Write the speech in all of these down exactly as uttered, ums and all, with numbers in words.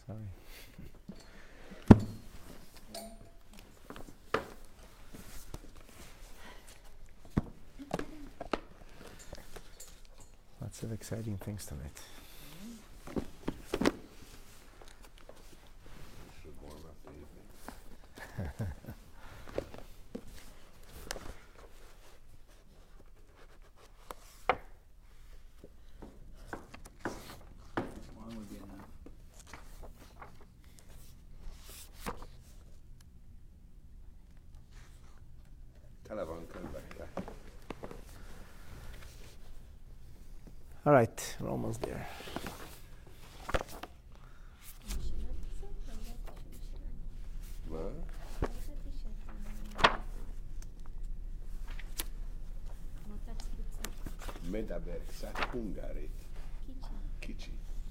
Sorry. Lots of exciting things tonight. Should warm up the evening. One would be enough. Tele van könyvekkel. All right, we're almost there. Ma? Medaber קצת הונגרית. קיצ'י.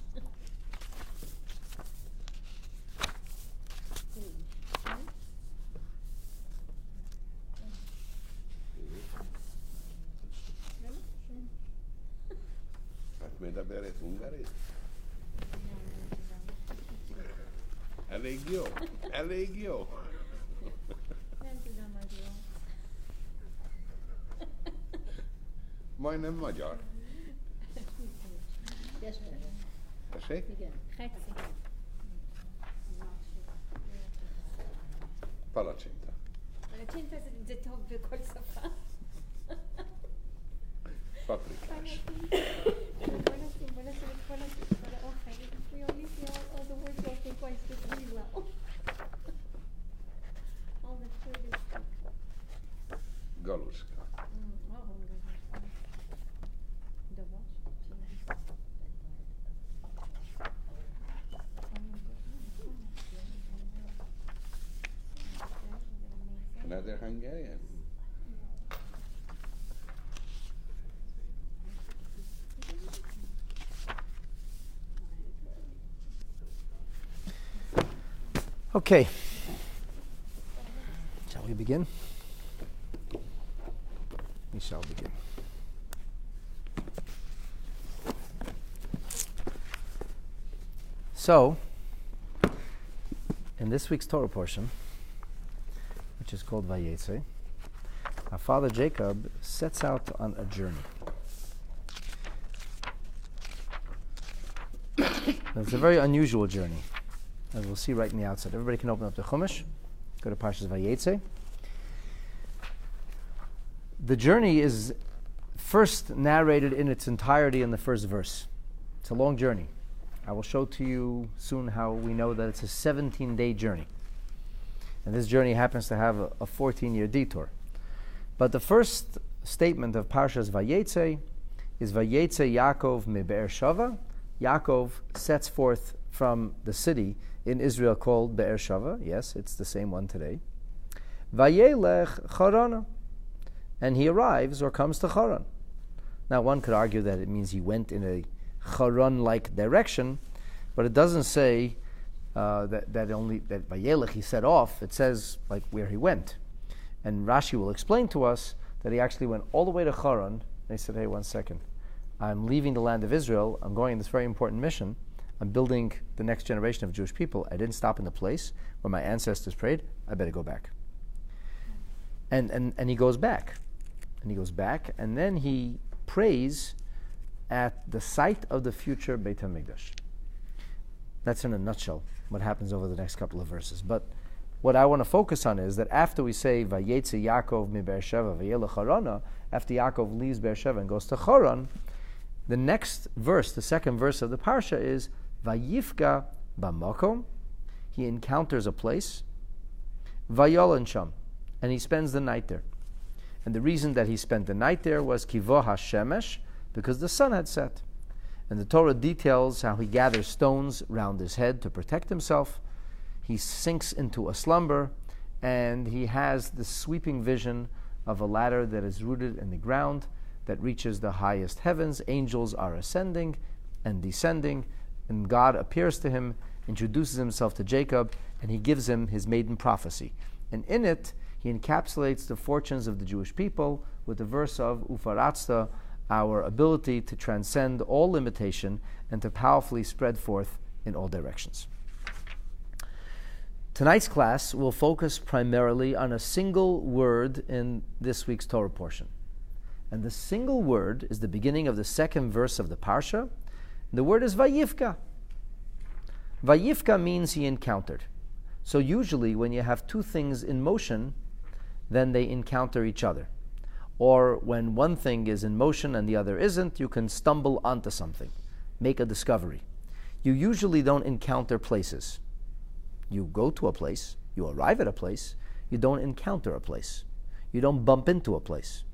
את מדברת הונגרית? elég jó, elég jó. Nem tudom magyarul. Majdnem magyar. Tessék? Igen. Hetszik. Palacsinta. פלצ'ינטה זה טוב בכל שפה. Paprikás. בוא נשים, בוא נשים את כל האוכל. If we only see all, all the words, I think I speak really well. All the food is good. Galuska. Mm, oh, Dobos. Another Hungarian. Okay. Shall we begin? We shall begin. So, in this week's Torah portion, which is called Vayetze, our father Jacob sets out on a journey. It's a very unusual journey, as we'll see right in the outset. Everybody can open up the Chumash, go to Parshas Vayetze. The journey is first narrated in its entirety in the first verse. It's a long journey. I will show to you soon how we know that it's a seventeen-day journey. And this journey happens to have a fourteen-year detour. But the first statement of Parshas Vayetze is Vayetze Yaakov me Be'er Shava. Yaakov sets forth from the city in Israel called Be'er Shava. Yes, it's the same one today. Vayelech Charana. And he arrives or comes to Charan. Now one could argue that it means he went in a Charan-like direction, but it doesn't say uh, that, that only that Vayelech he set off. It says like where he went. And Rashi will explain to us that he actually went all the way to Charan. And he said, hey, one second. I'm leaving the land of Israel. I'm going on this very important mission. I'm building the next generation of Jewish people. I didn't stop in the place where my ancestors prayed. I better go back. And and, and he goes back. And he goes back. And then he prays at the site of the future Beit HaMikdash. That's in a nutshell what happens over the next couple of verses. But what I want to focus on is that after we say Vayetze Yaakov mi Beersheva vayelech Harana, after Yaakov leaves Beersheva and goes to Haran, the next verse, the second verse of the parsha is Vayifka b'makom. He encounters a place, Vayolan sham, and he spends the night there. And the reason that he spent the night there was Kivo HaShemesh, because the sun had set. And the Torah details how he gathers stones round his head to protect himself. He sinks into a slumber, and he has the sweeping vision of a ladder that is rooted in the ground that reaches the highest heavens. Angels are ascending and descending, and God appears to him, introduces himself to Jacob, and he gives him his maiden prophecy. And in it, he encapsulates the fortunes of the Jewish people with the verse of Ufaratzta, our ability to transcend all limitation and to powerfully spread forth in all directions. Tonight's class will focus primarily on a single word in this week's Torah portion. And the single word is the beginning of the second verse of the Parsha. The word is Vayifka. Vayifka means he encountered. So usually when you have two things in motion, then they encounter each other. Or when one thing is in motion and the other isn't, you can stumble onto something, make a discovery. You usually don't encounter places. You go to a place, you arrive at a place, you don't encounter a place. You don't bump into a place.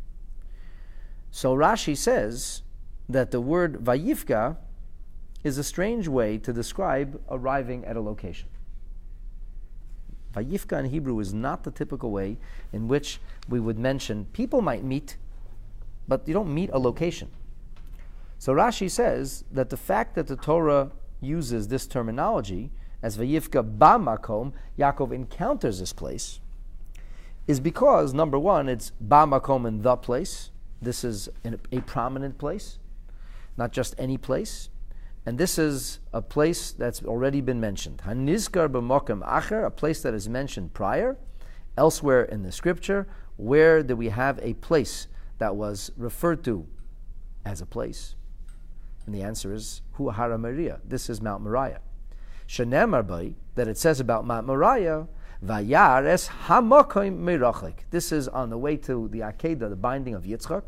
So Rashi says that the word Vayifka is a strange way to describe arriving at a location. Vayifka in Hebrew is not the typical way in which we would mention people might meet, but you don't meet a location. So Rashi says that the fact that the Torah uses this terminology as Vayifka Ba'makom, Yaakov encounters this place, is because, number one, it's Ba'makom in the place. This is a prominent place, not just any place. And this is a place that's already been mentioned. Hanizkar b'mokem acher, a place that is mentioned prior. Elsewhere in the scripture, where do we have a place that was referred to as a place? And the answer is Hu Hara Moriah. This is Mount Moriah. Shenemar by, that it says about Mount Moriah, Vayares hamokim merachik. This is on the way to the Akedah, the binding of Yitzchak.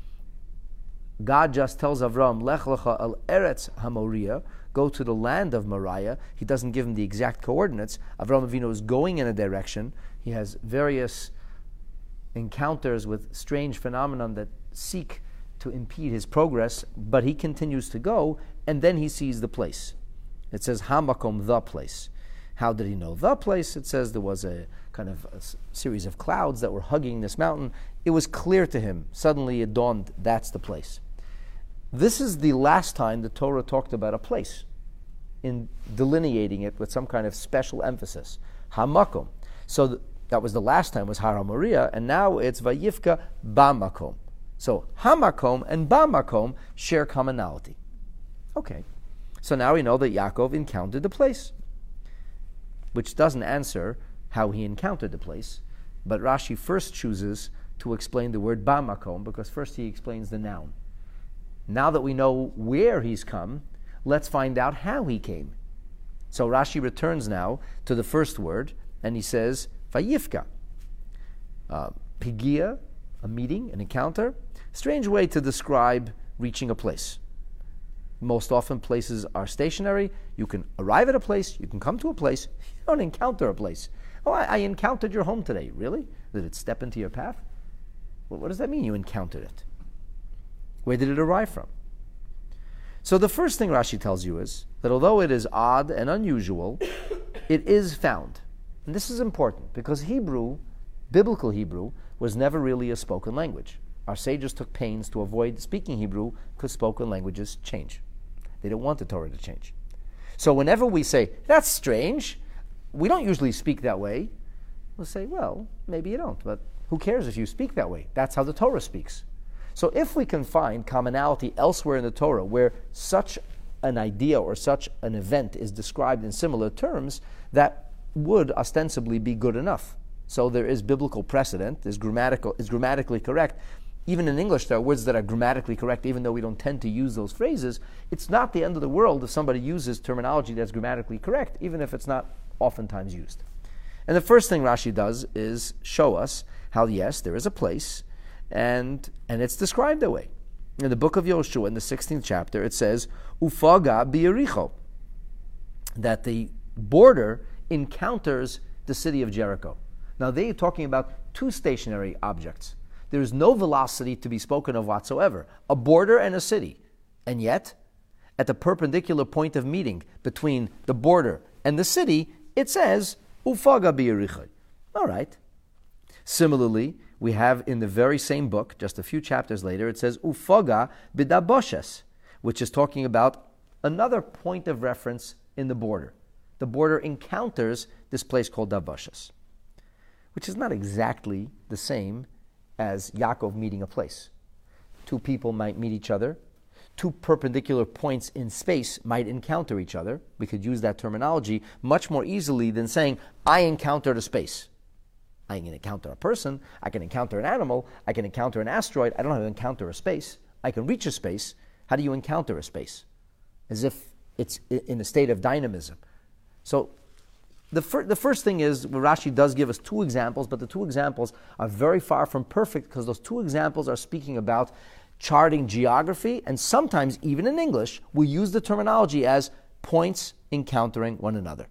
God just tells Avram, Lech lecha al eretz haMoriah, go to the land of Moriah. He doesn't give him the exact coordinates. Avram Avinu is going in a direction. He has various encounters with strange phenomena that seek to impede his progress, but he continues to go, and then he sees the place. It says Hamakom, the place. How did he know the place? It says there was a kind of a s- series of clouds that were hugging this mountain. It was clear to him. Suddenly it dawned, that's the place. This is the last time the Torah talked about a place, in delineating it with some kind of special emphasis. Hamakom. So th- that was the last time, was Har HaMoriah, and now it's Vayifka Ba'makom. So Hamakom and Ba'makom share commonality. Okay. So now we know that Yaakov encountered the place, which doesn't answer how he encountered the place, but Rashi first chooses to explain the word Ba'makom, because first he explains the noun. Now that we know where he's come, let's find out how he came. So Rashi returns now to the first word, and he says, Vayifka. Uh, Pigia, a meeting, an encounter. Strange way to describe reaching a place. Most often places are stationary. You can arrive at a place, you can come to a place, you don't encounter a place. Oh, I, I encountered your home today. Really? Did it step into your path? Well, what does that mean, you encountered it? Where did it arrive from? So the first thing Rashi tells you is that although it is odd and unusual, it is found. And this is important because Hebrew, biblical Hebrew, was never really a spoken language. Our sages took pains to avoid speaking Hebrew because spoken languages change. They didn't want the Torah to change. So whenever we say, that's strange, we don't usually speak that way. We'll say, well, maybe you don't, but who cares if you speak that way? That's how the Torah speaks. So if we can find commonality elsewhere in the Torah where such an idea or such an event is described in similar terms, that would ostensibly be good enough. So there is biblical precedent, is grammatical, is grammatically correct. Even in English, there are words that are grammatically correct, even though we don't tend to use those phrases. It's not the end of the world if somebody uses terminology that's grammatically correct, even if it's not oftentimes used. And the first thing Rashi does is show us how, yes, there is a place, and and it's described that way. In the book of Yoshua, in the sixteenth chapter, it says, Ufaga bi'ericho, that the border encounters the city of Jericho. Now, they are talking about two stationary objects. There is no velocity to be spoken of whatsoever, a border and a city. And yet, at the perpendicular point of meeting between the border and the city, it says, Ufaga bi'ericho. All right. Similarly, we have in the very same book, just a few chapters later, it says, Ufaga b'daboshes, which is talking about another point of reference in the border. The border encounters this place called Daboshes, which is not exactly the same as Yaakov meeting a place. Two people might meet each other. two perpendicular points in space might encounter each other. We could use that terminology much more easily than saying, I encountered a space. I can encounter a person, I can encounter an animal, I can encounter an asteroid. I don't have to encounter a space. I can reach a space. How do you encounter a space? As if it's in a state of dynamism. So the, fir- the first thing is, well, Rashi does give us two examples, but the two examples are very far from perfect because those two examples are speaking about charting geography, and sometimes, even in English, we use the terminology as points encountering one another.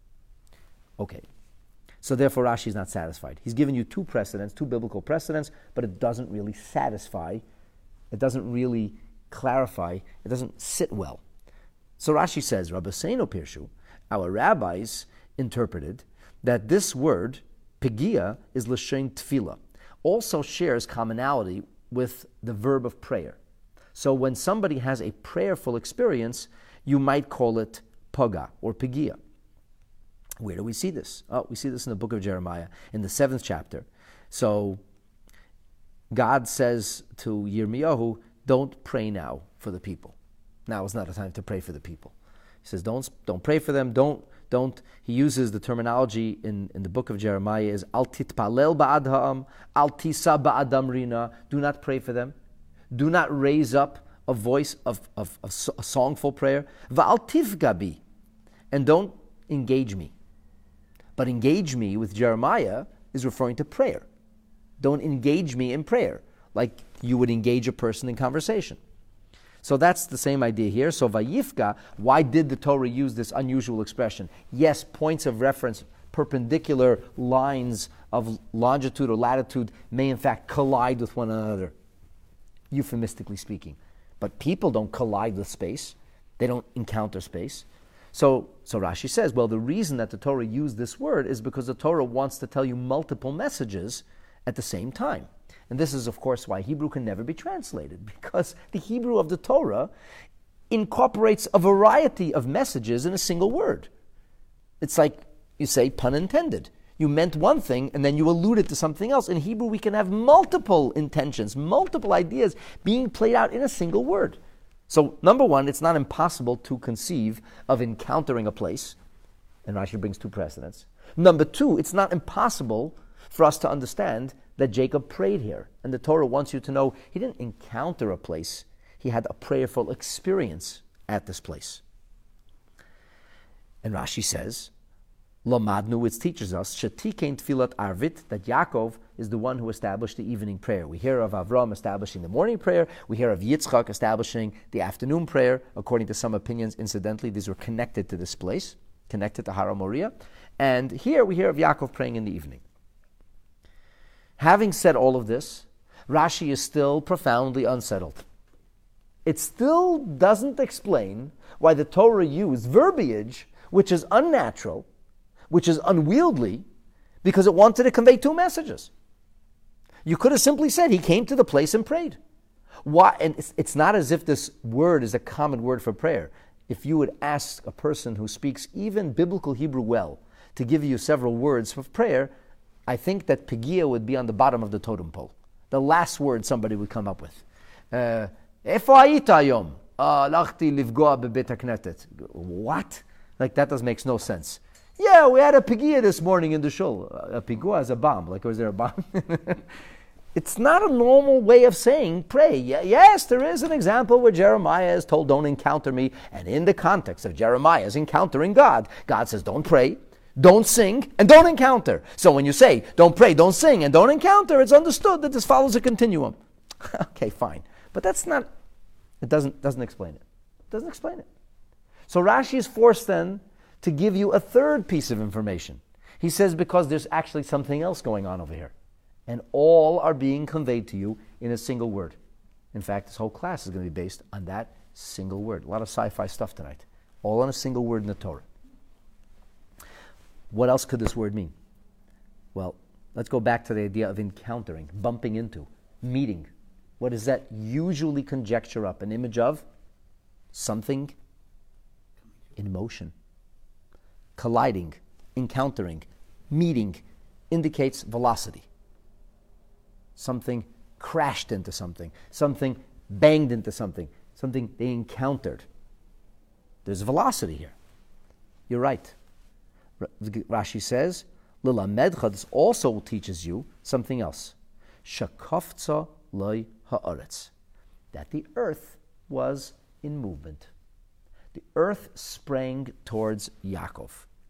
Okay. So therefore, Rashi is not satisfied. He's given you two precedents, two biblical precedents, but it doesn't really satisfy. It doesn't really clarify. It doesn't sit well. So Rashi says, Rabbeinu Pirshu, our rabbis interpreted that this word, pigia, is l'shem tefillah, also shares commonality with the verb of prayer. So when somebody has a prayerful experience, you might call it paga or pigia. Where do we see this? Oh, we see this in the book of Jeremiah, in the seventh chapter. So God says to Yirmiyahu, don't pray now for the people. Now is not a time to pray for the people. He says, don't, don't pray for them, don't, don't. He uses the terminology in, in the book of Jeremiah is, Al titpalel ba'ad ha'am, al tisa ba'adam rina, do not pray for them. Do not raise up a voice of, of, of a songful prayer. Va'al tifga bi, and don't engage me. But engage me with Jeremiah is referring to prayer. Don't engage me in prayer, like you would engage a person in conversation. So that's the same idea here. So vayifka, why did the Torah use this unusual expression? Yes, points of reference, perpendicular lines of longitude or latitude may in fact collide with one another, euphemistically speaking. But people don't collide with space. They don't encounter space. So, so Rashi says, well, the reason that the Torah used this word is because the Torah wants to tell you multiple messages at the same time. And this is, of course, why Hebrew can never be translated, because the Hebrew of the Torah incorporates a variety of messages in a single word. It's like you say, pun intended. You meant one thing, and then you alluded to something else. In Hebrew, we can have multiple intentions, multiple ideas being played out in a single word. So, number one, it's not impossible to conceive of encountering a place, and Rashi brings two precedents. Number two, it's not impossible for us to understand that Jacob prayed here. And the Torah wants you to know he didn't encounter a place, he had a prayerful experience at this place. And Rashi says, Lamadnu, which teaches us, Shetikein Tfilat Arvit, that Yaakov is the one who established the evening prayer. We hear of Avram establishing the morning prayer. We hear of Yitzchak establishing the afternoon prayer. According to some opinions, incidentally, these were connected to this place, connected to Har Moriah. And here we hear of Yaakov praying in the evening. Having said all of this, Rashi is still profoundly unsettled. It still doesn't explain why the Torah used verbiage which is unnatural, which is unwieldy, because it wanted to convey two messages. You could have simply said he came to the place and prayed. Why? And it's, it's not as if this word is a common word for prayer. If you would ask a person who speaks even biblical Hebrew well to give you several words for prayer, I think that pigia would be on the bottom of the totem pole. The last word somebody would come up with. Uh, what? Like that does makes no sense. Yeah, we had a pigia this morning in the shul. A pigia is a bomb. Like, was there a bomb? It's not a normal way of saying pray. Yes, there is an example where Jeremiah is told, don't encounter me. And in the context of Jeremiah's encountering God, God says, don't pray, don't sing, and don't encounter. So when you say, don't pray, don't sing, and don't encounter, it's understood that this follows a continuum. Okay, fine. But that's not, it doesn't, doesn't explain it. It doesn't explain it. So Rashi is forced then to give you a third piece of information. He says because there's actually something else going on over here. And all are being conveyed to you in a single word. In fact, this whole class is going to be based on that single word. A lot of sci-fi stuff tonight. All on a single word in the Torah. What else could this word mean? Well, let's go back to the idea of encountering, bumping into, meeting. What does that usually conjecture up? An image of something in motion. Colliding, encountering, meeting indicates velocity. Something crashed into something. Something banged into something. something they encountered. There's velocity here. You're right. Rashi says, Lilamedcha, this also teaches you something else. Shakafza loy haaretz, that the earth was in movement. The earth sprang towards Yaakov,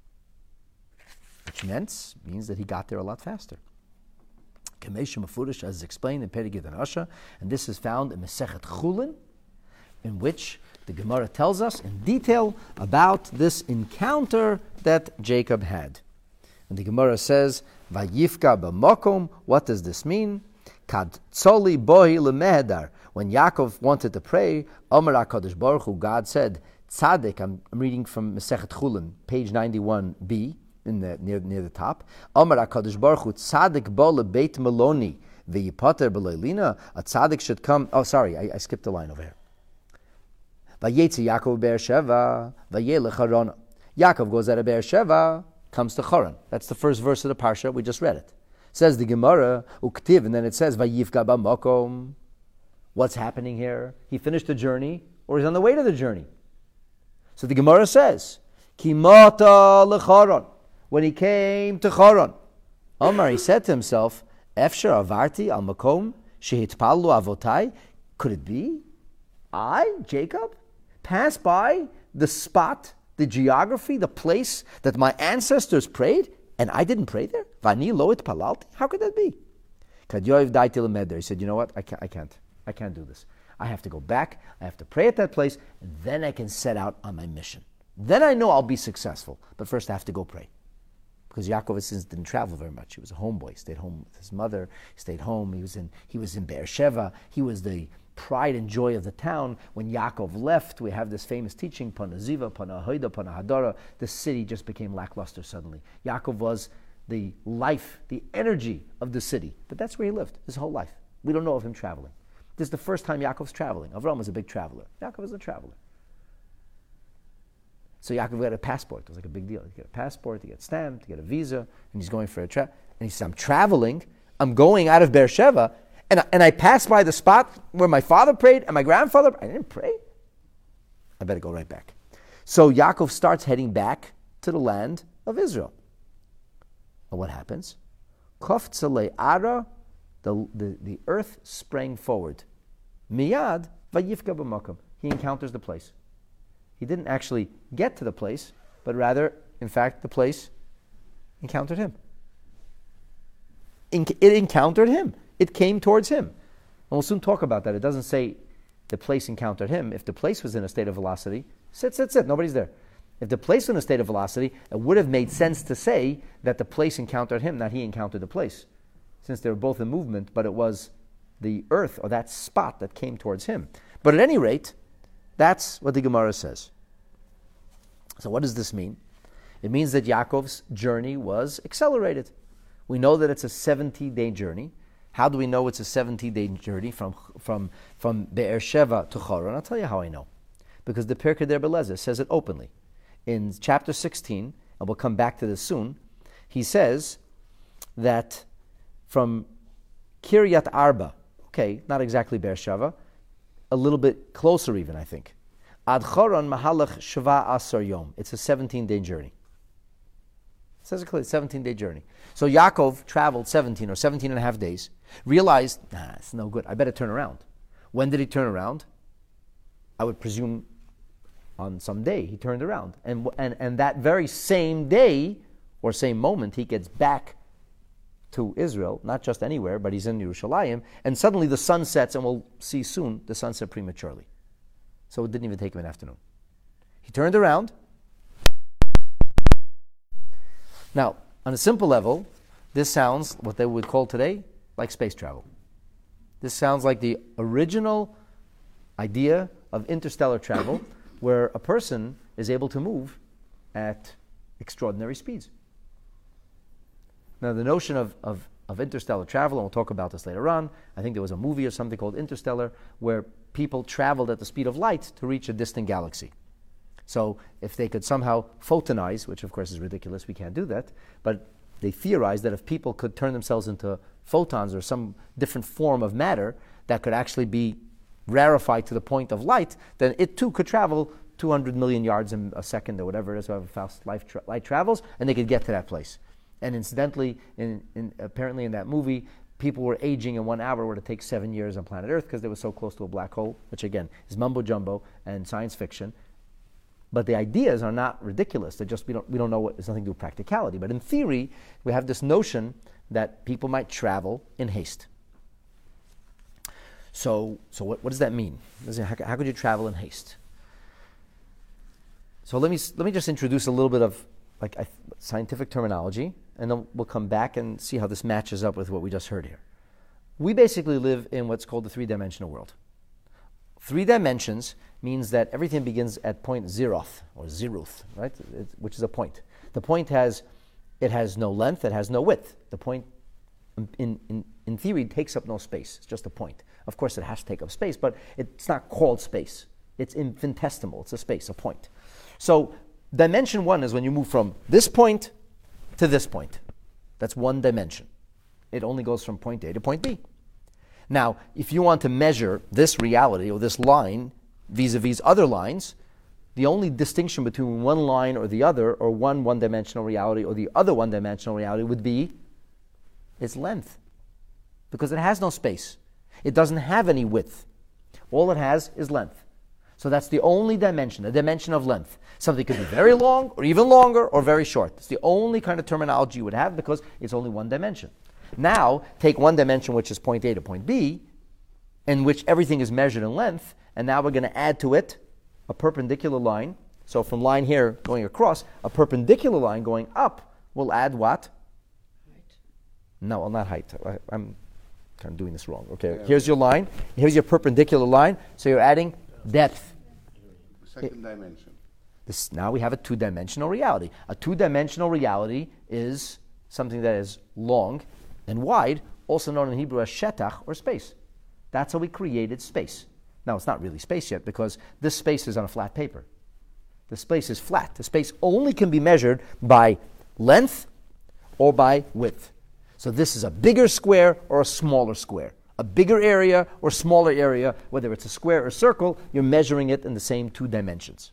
which meant, means that he got there a lot faster. Kamesh Mafurish, as explained in Perigid and Asha, and this is found in Masechet Chulin, in which the Gemara tells us in detail about this encounter that Jacob had. And the Gemara says, Vayifka b'makom, what does this mean? Kad tzoli bohi lemehedar. When Yaakov wanted to pray, Omer HaKadosh Baruch Hu, God said, Tzadik, I'm, I'm reading from Masechet Chulin, page ninety-one b, in the, near, near the top. Omer HaKadosh Baruch Hu, Tzadik bo lebeit meloni, v'yipater b'leilina. A Tzadik should come, oh sorry, I, I skipped a line over here. Vayetzi Yaakov Beersheva, vayelech Harana. Yaakov goes out of Beersheva, comes to Haran. That's the first verse of the Parsha, we just read it. Says the Gemara, Uktiv, and then it says, Vayifka b'makom. What's happening here? He finished the journey, or he's on the way to the journey. So the Gemara says, Kimata lecharon. When he came to Haran, Omar, he said to himself, Efshar avarti al makom shehitpalu avotai. Could it be I, Jacob, pass by the spot, the geography, the place that my ancestors prayed, and I didn't pray there? Vani lo itpalalti? How could that be? He said, you know what? I can't, I can't. I can't do this. I have to go back. I have to pray at that place, and then I can set out on my mission. Then I know I'll be successful. But first I have to go pray. Because Yaakov since didn't travel very much. He was a homeboy. He stayed home with his mother. He stayed home. He was in he was in Beersheva. He was the pride and joy of the town. When Yaakov left, we have this famous teaching, Pana Ziva, Pana Hoida, Pana Hadara. The city just became lackluster suddenly. Yaakov was the life, the energy of the city. But that's where he lived his whole life. We don't know of him traveling. This is the first time Yaakov's traveling. Avram was a big traveler. Yaakov is a traveler. So Yaakov got a passport. It was like a big deal. He get a passport, he get stamped, he get a visa, and he's going for a trip. And he says, I'm traveling, I'm going out of Beersheva, and I, and I passed by the spot where my father prayed and my grandfather, I didn't pray. I better go right back. So Yaakov starts heading back to the land of Israel. And what happens? Koftzalei Ara, the, the, the earth sprang forward. Miyad vayifka b'makom. He encounters the place. He didn't actually get to the place, but rather, in fact, the place encountered him. It encountered him. It came towards him. And we'll soon talk about that. It doesn't say the place encountered him. If the place was in a state of velocity, sit, sit, sit, nobody's there. If the place was in a state of velocity, it would have made sense to say that the place encountered him, not he encountered the place. Since they were both in movement, but it was the earth or that spot that came towards him. But at any rate, that's what the Gemara says. So what does this mean? It means that Yaakov's journey was accelerated. We know that it's a seventy-day journey. How do we know it's a seventy-day journey from from from Beersheva to Haran? I'll tell you how I know. Because the Pirkei Der Belezer says it openly. In chapter sixteen, and we'll come back to this soon, he says that from Kiryat Arba, okay, not exactly Beersheva, a little bit closer even, I think. Ad Choron Mahalach Sheva Asar Yom. It's a seventeen-day journey. It says it clearly, seventeen-day journey. So Yaakov traveled seventeen or seventeen and a half days, realized, nah, it's no good, I better turn around. When did he turn around? I would presume on some day he turned around. And, and, and that very same day, or same moment, he gets back to Israel, not just anywhere, but he's in Yerushalayim, and suddenly the sun sets, and we'll see soon, the sun set prematurely. So it didn't even take him an afternoon. He turned around. Now, on a simple level, this sounds what they would call today like space travel. This sounds like the original idea of interstellar travel, where a person is able to move at extraordinary speeds. Now, the notion of, of, of interstellar travel, and we'll talk about this later on, I think there was a movie or something called Interstellar, where people traveled at the speed of light to reach a distant galaxy. So if they could somehow photonize, which of course is ridiculous, we can't do that, but they theorized that if people could turn themselves into photons or some different form of matter that could actually be rarefied to the point of light, then it too could travel two hundred million yards in a second or whatever it is, however fast light, tra- light travels, and they could get to that place. And incidentally, in, in, apparently in that movie, people were aging in one hour where it takes seven years on planet Earth because they were so close to a black hole, which again is mumbo jumbo and science fiction. But the ideas are not ridiculous. They just we don't we don't know what it's nothing to do with practicality. But in theory, we have this notion that people might travel in haste. So so what, what does that mean? How, how could you travel in haste? So let me let me just introduce a little bit of like uh, scientific terminology, and then we'll come back and see how this matches up with what we just heard here. We basically live in what's called the three-dimensional world. Three dimensions means that everything begins at point zeroth, or zeroth, right? It's, which is a point. The point has, it has no length, it has no width. The point, in, in, in theory, takes up no space. It's just a point. Of course, it has to take up space, but it's not called space. It's infinitesimal. It's a space, a point. So dimension one is when you move from this point to this point. That's one dimension. It only goes from point A to point B. Now, if you want to measure this reality or this line vis-a-vis other lines, the only distinction between one line or the other, or one one-dimensional reality or the other one-dimensional reality, would be its length. Because it has no space. It doesn't have any width. All it has is length. So that's the only dimension, the dimension of length. Something could be very long, or even longer, or very short. It's the only kind of terminology you would have because it's only one dimension. Now, take one dimension, which is point A to point B, in which everything is measured in length, and now we're going to add to it a perpendicular line. So from line here going across, a perpendicular line going up will add what? Height. No, well, not height. I, I'm kind of doing this wrong. Okay, yeah. Here's your line. Here's your perpendicular line. So you're adding depth. Second it, dimension. This, now we have a two-dimensional reality. A two-dimensional reality is something that is long and wide, also known in Hebrew as shetach, or space. That's how we created space. Now, it's not really space yet because this space is on a flat paper. The space is flat. The space only can be measured by length or by width. So this is a bigger square or a smaller square. A bigger area or smaller area, whether it's a square or circle, you're measuring it in the same two dimensions.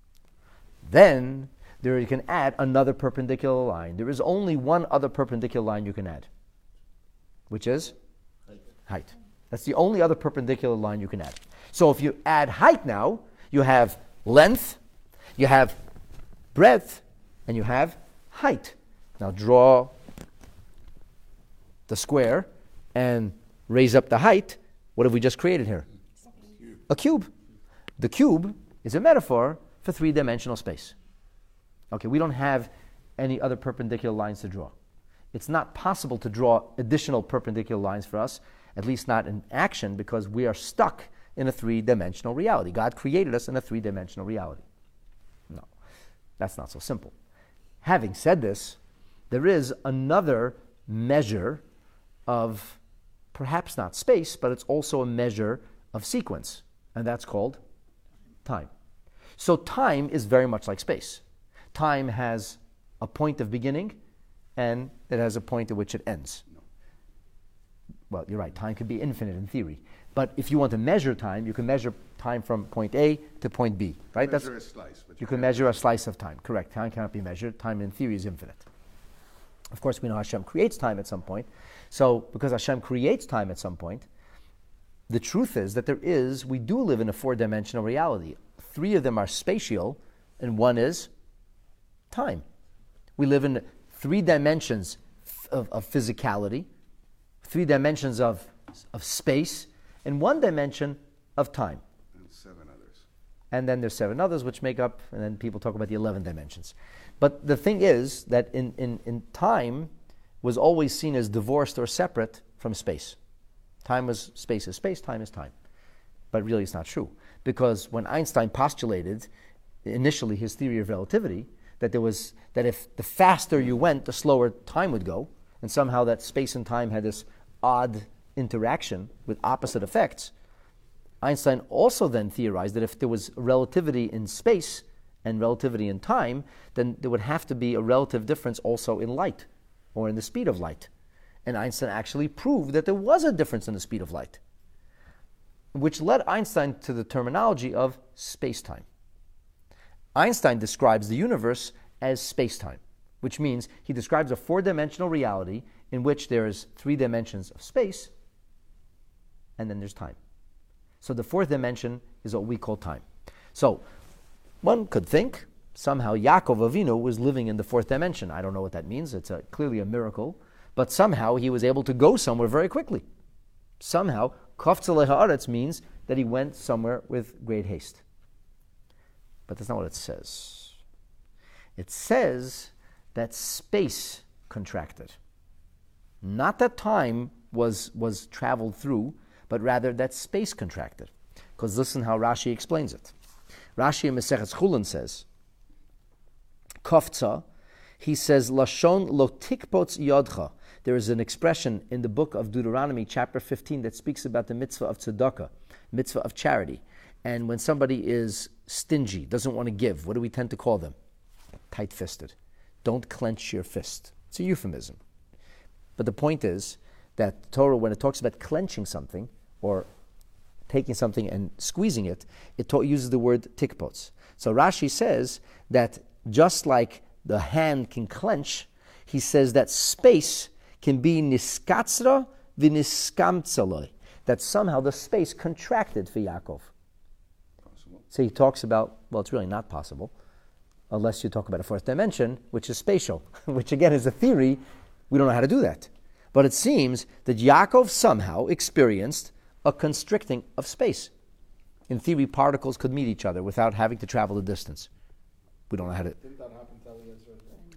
Then, there you can add another perpendicular line. There is only one other perpendicular line you can add, which is height. height. That's the only other perpendicular line you can add. So if you add height now, you have length, you have breadth, and you have height. Now draw the square and raise up the height. What have we just created here? A cube. The cube is a metaphor for three-dimensional space. Okay, we don't have any other perpendicular lines to draw. It's not possible to draw additional perpendicular lines for us, at least not in action, because we are stuck in a three-dimensional reality. God created us in a three-dimensional reality. No, that's not so simple. Having said this, there is another measure of perhaps not space, but it's also a measure of sequence, and that's called time. So time is very much like space. Time has a point of beginning, and it has a point at which it ends. Well, you're right, time could be infinite in theory. But if you want to measure time, you can measure time from point A to point B, right? Measure That's, a slice. But you can measure a slice of time, correct. Time cannot be measured. Time in theory is infinite. Of course, we know Hashem creates time at some point. So, because Hashem creates time at some point, the truth is that there is, we do live in a four-dimensional reality. Three of them are spatial, and one is time. We live in three dimensions of, of physicality, three dimensions of, of space, and one dimension of time. And seven others. And then there's seven others, which make up, and then people talk about the eleven dimensions. But the thing is that in, in, in time was always seen as divorced or separate from space. Time was space is space, time is time. But really it's not true. Because when Einstein postulated initially his theory of relativity, that there was that if the faster you went, the slower time would go, and somehow that space and time had this odd interaction with opposite effects, Einstein also then theorized that if there was relativity in space and relativity in time, then there would have to be a relative difference also in light, or in the speed of light. And Einstein actually proved that there was a difference in the speed of light. which led Einstein to the terminology of space-time. Einstein describes the universe as space-time, which means he describes a four-dimensional reality in which there is three dimensions of space, and then there's time. So the fourth dimension is what we call time. So one could think somehow Yaakov Avinu was living in the fourth dimension. I don't know what that means. It's a, clearly a miracle. But somehow he was able to go somewhere very quickly. Somehow, Koftzalei Haaretz means that he went somewhere with great haste. But that's not what it says. It says that space contracted. Not that time was, was traveled through, but rather that space contracted. Because listen how Rashi explains it. Rashi in Maseches Chulin says, Koftza, he says, Lashon lo tikpots yodcha. There is an expression in the book of Deuteronomy, chapter fifteen, that speaks about the mitzvah of tzedakah, mitzvah of charity. And when somebody is stingy, doesn't want to give, what do we tend to call them? Tight-fisted. Don't clench your fist. It's a euphemism. But the point is that the Torah, when it talks about clenching something, or taking something and squeezing it, it ta- uses the word tikpots. So Rashi says that just like the hand can clench, he says that space can be niskatzra v'niskamtzaloi, that somehow the space contracted for Yaakov. Possible. So he talks about, well, it's really not possible, unless you talk about a fourth dimension, which is spatial, which again is a theory. We don't know how to do that. But it seems that Yaakov somehow experienced a constricting of space. In theory, particles could meet each other without having to travel the distance. We don't know how to... Didn't that happen to Eliezer?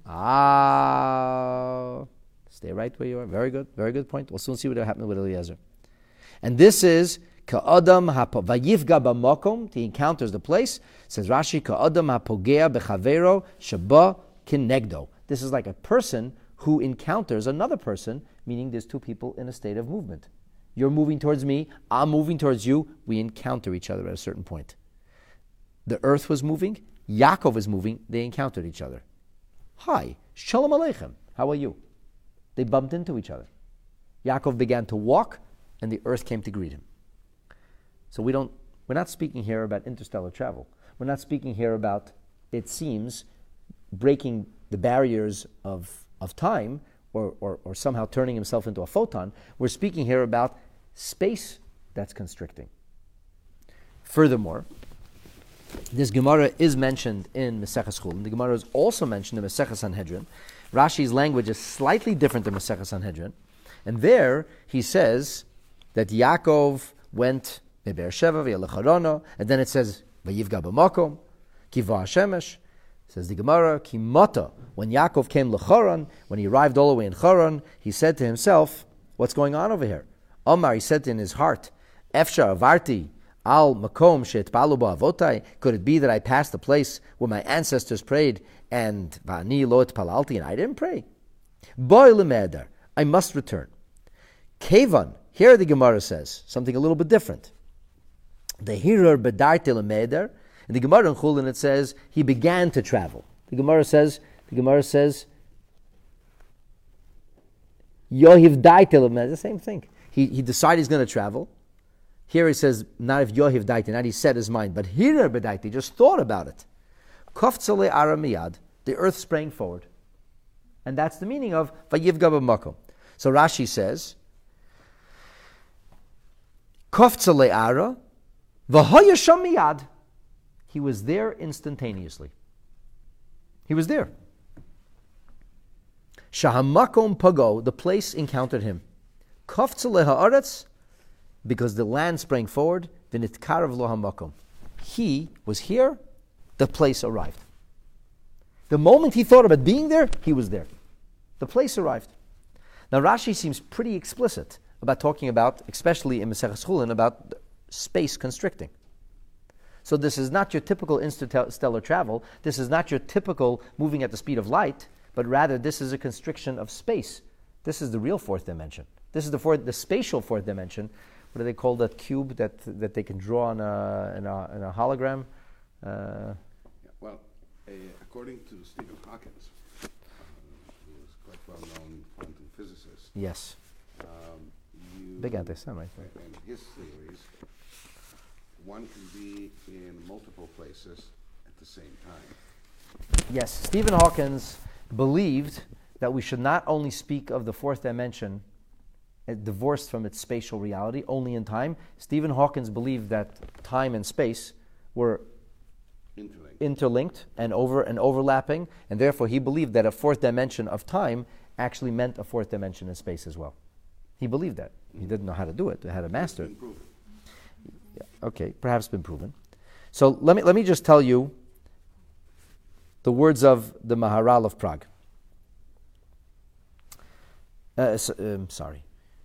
Ah, stay right where you are. Very good, very good point. We'll soon see what happened with Eliezer. And this is Ka'adam vayifga b'makom. He encounters the place. Says Rashi, Ka'adam hapogea b'chavero sheba kinegdo. This is like a person who encounters another person, meaning there's two people in a state of movement. You're moving towards me, I'm moving towards you. We encounter each other at a certain point. The earth was moving, Yaakov is moving, they encountered each other. Hi, Shalom Aleichem, how are you? They bumped into each other. Yaakov began to walk, and the earth came to greet him. So we don't, we're not speaking here about interstellar travel. We're not speaking here about, it seems, breaking the barriers of, of time, or, or, or somehow turning himself into a photon. We're speaking here about space that's constricting. Furthermore, this Gemara is mentioned in Maseches Chulin. The Gemara is also mentioned in Maseches Sanhedrin. Rashi's language is slightly different than Maseches Sanhedrin. And there he says that Yaakov went to Be'er Sheva v'yelech, and then it says, Vayivga b'makom, kiva hashemesh. Says the Gemara, Ki mata, when Yaakov came leCharan, when he arrived all the way in Charan, he said to himself, what's going on over here? Omar, he said in his heart, Efsha avarti al makom she'etpalu bo avotai, could it be that I passed the place where my ancestors prayed, and va'ani lo etpalalti, and I didn't pray? Boi lemeder, I must return. Kevan, here the Gemara says, something a little bit different. The hirer bedarti lemeder, in the Gemara in Chulin it says he began to travel. The Gemara says, the Gemara says, Yohiv daitil, the same thing. He he decided he's going to travel. Here he says, not if Yohiv daitil, not he set his mind, but hirer bedaiti, just thought about it. Koftzale aramiyad, the earth sprang forward. And that's the meaning of Vayivga b'makom. So Rashi says, Koftzale ara, v'hoya sham miyad. He was there instantaneously. He was there. Shahamakom pago, the place encountered him. Koftzale haaretz, because the land sprang forward. V'nitkarav lo hamakom. He was here. The place arrived. The moment he thought about being there, he was there. The place arrived. Now Rashi seems pretty explicit about talking about, especially in Maseches Chulin, about space constricting. So this is not your typical interstellar travel. This is not your typical moving at the speed of light, but rather this is a constriction of space. This is the real fourth dimension. This is the fourth, the spatial fourth dimension. What do they call that cube that that they can draw on a, in a, in a hologram? Uh, Yeah, well, uh, according to Stephen Hawkins, uh, who is quite well-known quantum physicist, yes. um, you big anti-Semite. in his theories, one can be in multiple places at the same time. Yes, Stephen Hawkins believed that we should not only speak of the fourth dimension uh, divorced from its spatial reality, only in time. Stephen Hawkins believed that time and space were Interlinked. interlinked and over and overlapping, and therefore he believed that a fourth dimension of time actually meant a fourth dimension in space as well. He believed that. He didn't know how to do it, how to master it. Improve it. Yeah, okay, perhaps been proven. So let me let me just tell you the words of the Maharal of Prague. Uh, so, um, sorry.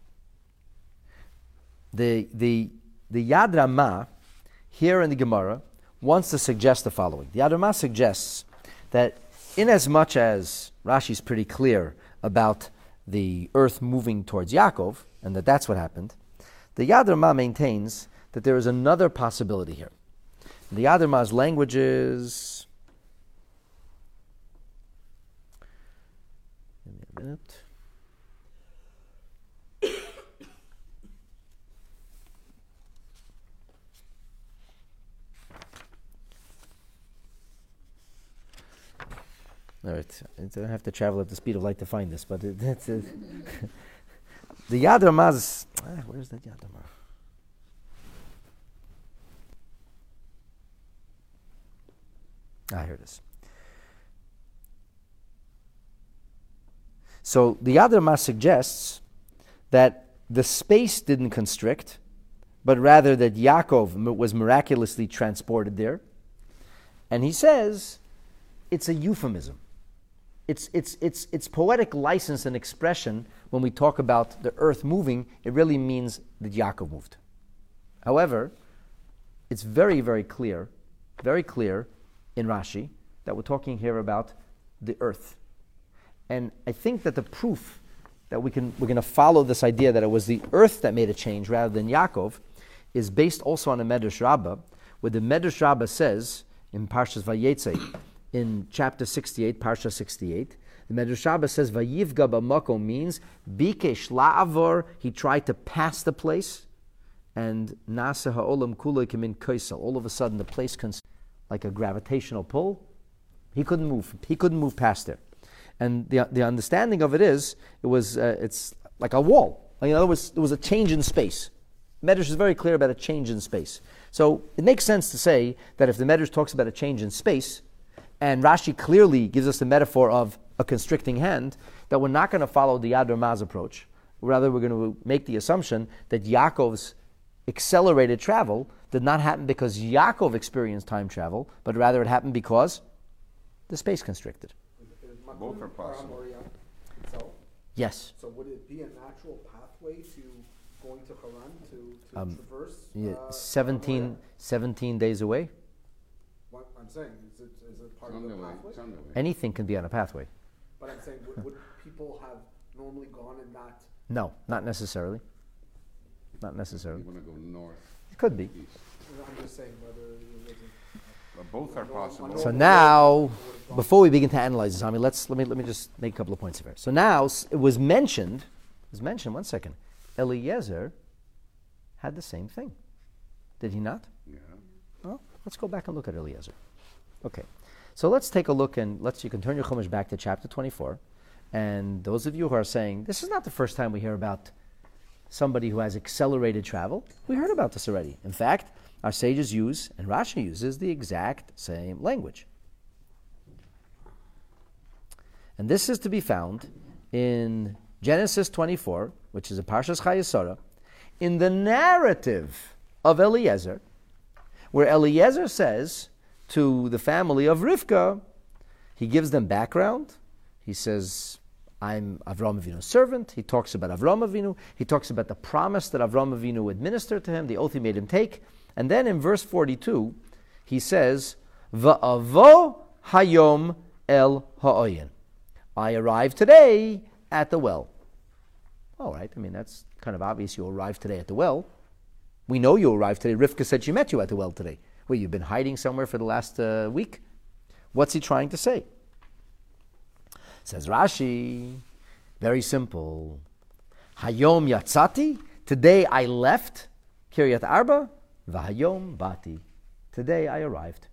The the the Yad Ramah here in the Gemara wants to suggest the following. The Yad Ramah suggests that inasmuch as Rashi's pretty clear about the earth moving towards Yaakov, and that that's what happened, the Yad Ramah maintains that there is another possibility here. The Yad Ramah's language is... Give me a minute. All right, I don't have to travel at the speed of light to find this, but it, that's it. The Yad Ramah's... Ah, where's that Yad Ramah? Ah, here it is. So the Yad Ramah suggests that the space didn't constrict, but rather that Yaakov m- was miraculously transported there. And he says it's a euphemism. It's, it's, it's, it's poetic license and expression when we talk about the earth moving. It really means that Yaakov moved. However, it's very, very clear, very clear in Rashi that we're talking here about the earth. And I think that the proof that we can, we're going to follow this idea that it was the earth that made a change rather than Yaakov is based also on a Medrash Rabbah, where the Medrash Rabbah says in Parshas Vayetze, in chapter sixty-eight, Parsha sixty-eight, the Medrash Rabbah says, Vayivga b'makom means, Bikesh la'avor, he tried to pass the place, and Nasa ha'olam kula kamin kaisel, all of a sudden the place, cons- like a gravitational pull, he couldn't move, he couldn't move past there. And the the understanding of it is, it was uh, it's like a wall. Like, in other words, there was a change in space. Medrash is very clear about a change in space. So it makes sense to say that if the Medrash talks about a change in space, and Rashi clearly gives us the metaphor of a constricting hand, that we're not going to follow the Yad Ramah's approach. Rather, we're going to make the assumption that Yaakov's accelerated travel did not happen because Yaakov experienced time travel, but rather it happened because the space constricted. Both are possible. Itself? Yes. So would it be a natural pathway to going to Haran to, to Um, traverse? Yeah, uh, seventeen, Moria? seventeen days away. What I'm saying is it is it part It's of on the the way. pathway? It's on the way. Anything can be on a pathway. But I'm saying would, would people have normally gone and not? No, not necessarily. Not necessarily. You want to go north, It could be. east. I'm just saying whether it wasn't. But both are possible. So now, before we begin to analyze this, I mean, let's let me let me just make a couple of points here. So now s- it was mentioned. It was mentioned. One second. Eliezer had the same thing, did he not? Yeah. Well, let's go back and look at Eliezer. Okay, so let's take a look and let's. You can turn your chumash back to chapter twenty-four, and those of you who are saying this is not the first time we hear about somebody who has accelerated travel, we heard about this already. In fact, our sages use, and Rashi uses, the exact same language. And this is to be found in Genesis twenty-four, which is a Parshas Chayesara, in the narrative of Eliezer, where Eliezer says to the family of Rivka, he gives them background. He says, I'm Avram Avinu's servant. He talks about Avram Avinu. He talks about the promise that Avram Avinu administered to him, the oath he made him take. And then in verse forty-two, he says, Va'avo hayom el ha'oyin. I arrived today at the well. All right, I mean, that's kind of obvious. You arrived today at the well. We know you arrived today. Rivka said she met you at the well today. Well, you've been hiding somewhere for the last uh, week? What's he trying to say? Says Rashi, very simple. Hayom yatzati, Today I left Kiryat Arba, v'hayom bati. Today I arrived.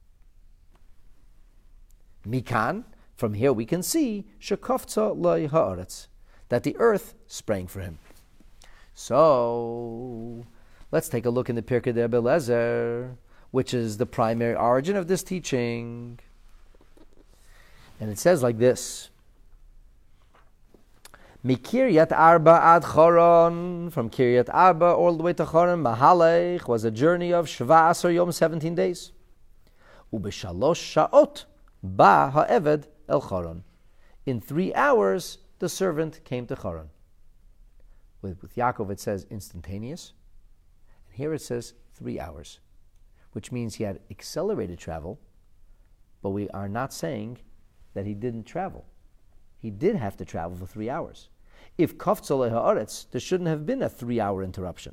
Mikan, from here we can see, shekofza loy haaretz, that the earth sprang for him. So, let's take a look in the Pirkei de Rebbe Eliezer, which is the primary origin of this teaching. And it says like this. Mikiryat Arba ad Choron, from Kiryat Arba all the way to Choron, Mahalech was a journey of Shva Asar Yom, seventeen days. Ubeshalosh Sha'ot ba ha'eved el Choron. In three hours, the servant came to Choron. With, with Yaakov it says instantaneous, and here it says three hours, which means he had accelerated travel, but we are not saying that he didn't travel. He did have to travel for three hours. If kaftzol haaretz, there shouldn't have been a three-hour interruption.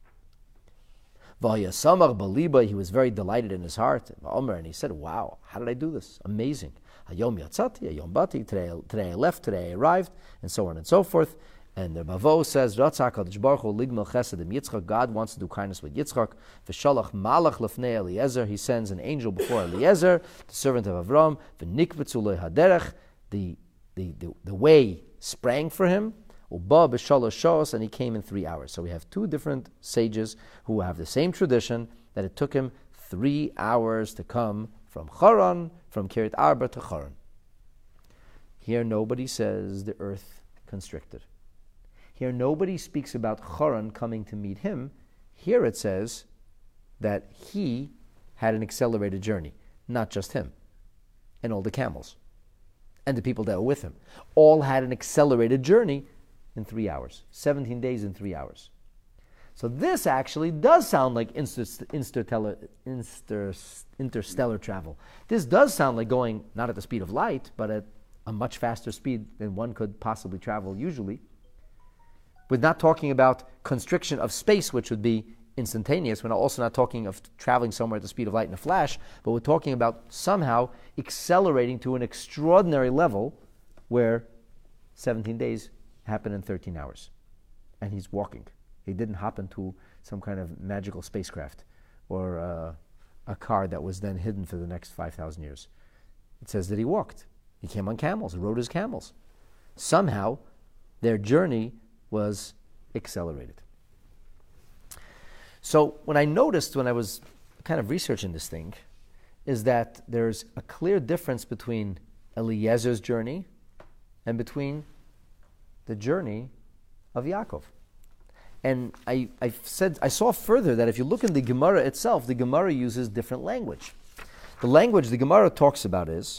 V'hayasamach baliba, he was very delighted in his heart. And he said, "Wow, how did I do this? Amazing! Hayom yatzati, hayom bati. Today, today I left, today I arrived, and so on and so forth." And the Bavo says, "Ratzak Hakadosh Baruch Hu ligmel chesed im Yitzchak." God wants to do kindness with Yitzchak. V'shalach malach lefnei Eliezer. He sends an angel before Eliezer, the servant of Avram. V'nikvetzu lehaderech. The The, the, the way sprang for him, uba b'shalosh shos, and he came in three hours. So we have two different sages who have the same tradition, that it took him three hours to come from Choron, from Kiryat Arba to Choron. Here nobody says the earth constricted. Here nobody speaks about Choron coming to meet him. Here it says that he had an accelerated journey, not just him, and all the camels and the people that were with him, all had an accelerated journey in three hours. seventeen days in three hours. So this actually does sound like inter- interstellar, inter- interstellar travel. This does sound like going not at the speed of light, but at a much faster speed than one could possibly travel usually. We're not talking about constriction of space, which would be instantaneous. We're also not talking of traveling somewhere at the speed of light in a flash, but we're talking about somehow accelerating to an extraordinary level where seventeen days happen in thirteen hours. And he's walking. He didn't hop into some kind of magical spacecraft or uh, a car that was then hidden for the next five thousand years. It says that he walked. He came on camels, rode his camels. Somehow, their journey was accelerated. So what I noticed when I was kind of researching this thing is that there's a clear difference between Eliezer's journey and between the journey of Yaakov. And I, I said I saw further that if you look in the Gemara itself, the Gemara uses different language. The language the Gemara talks about is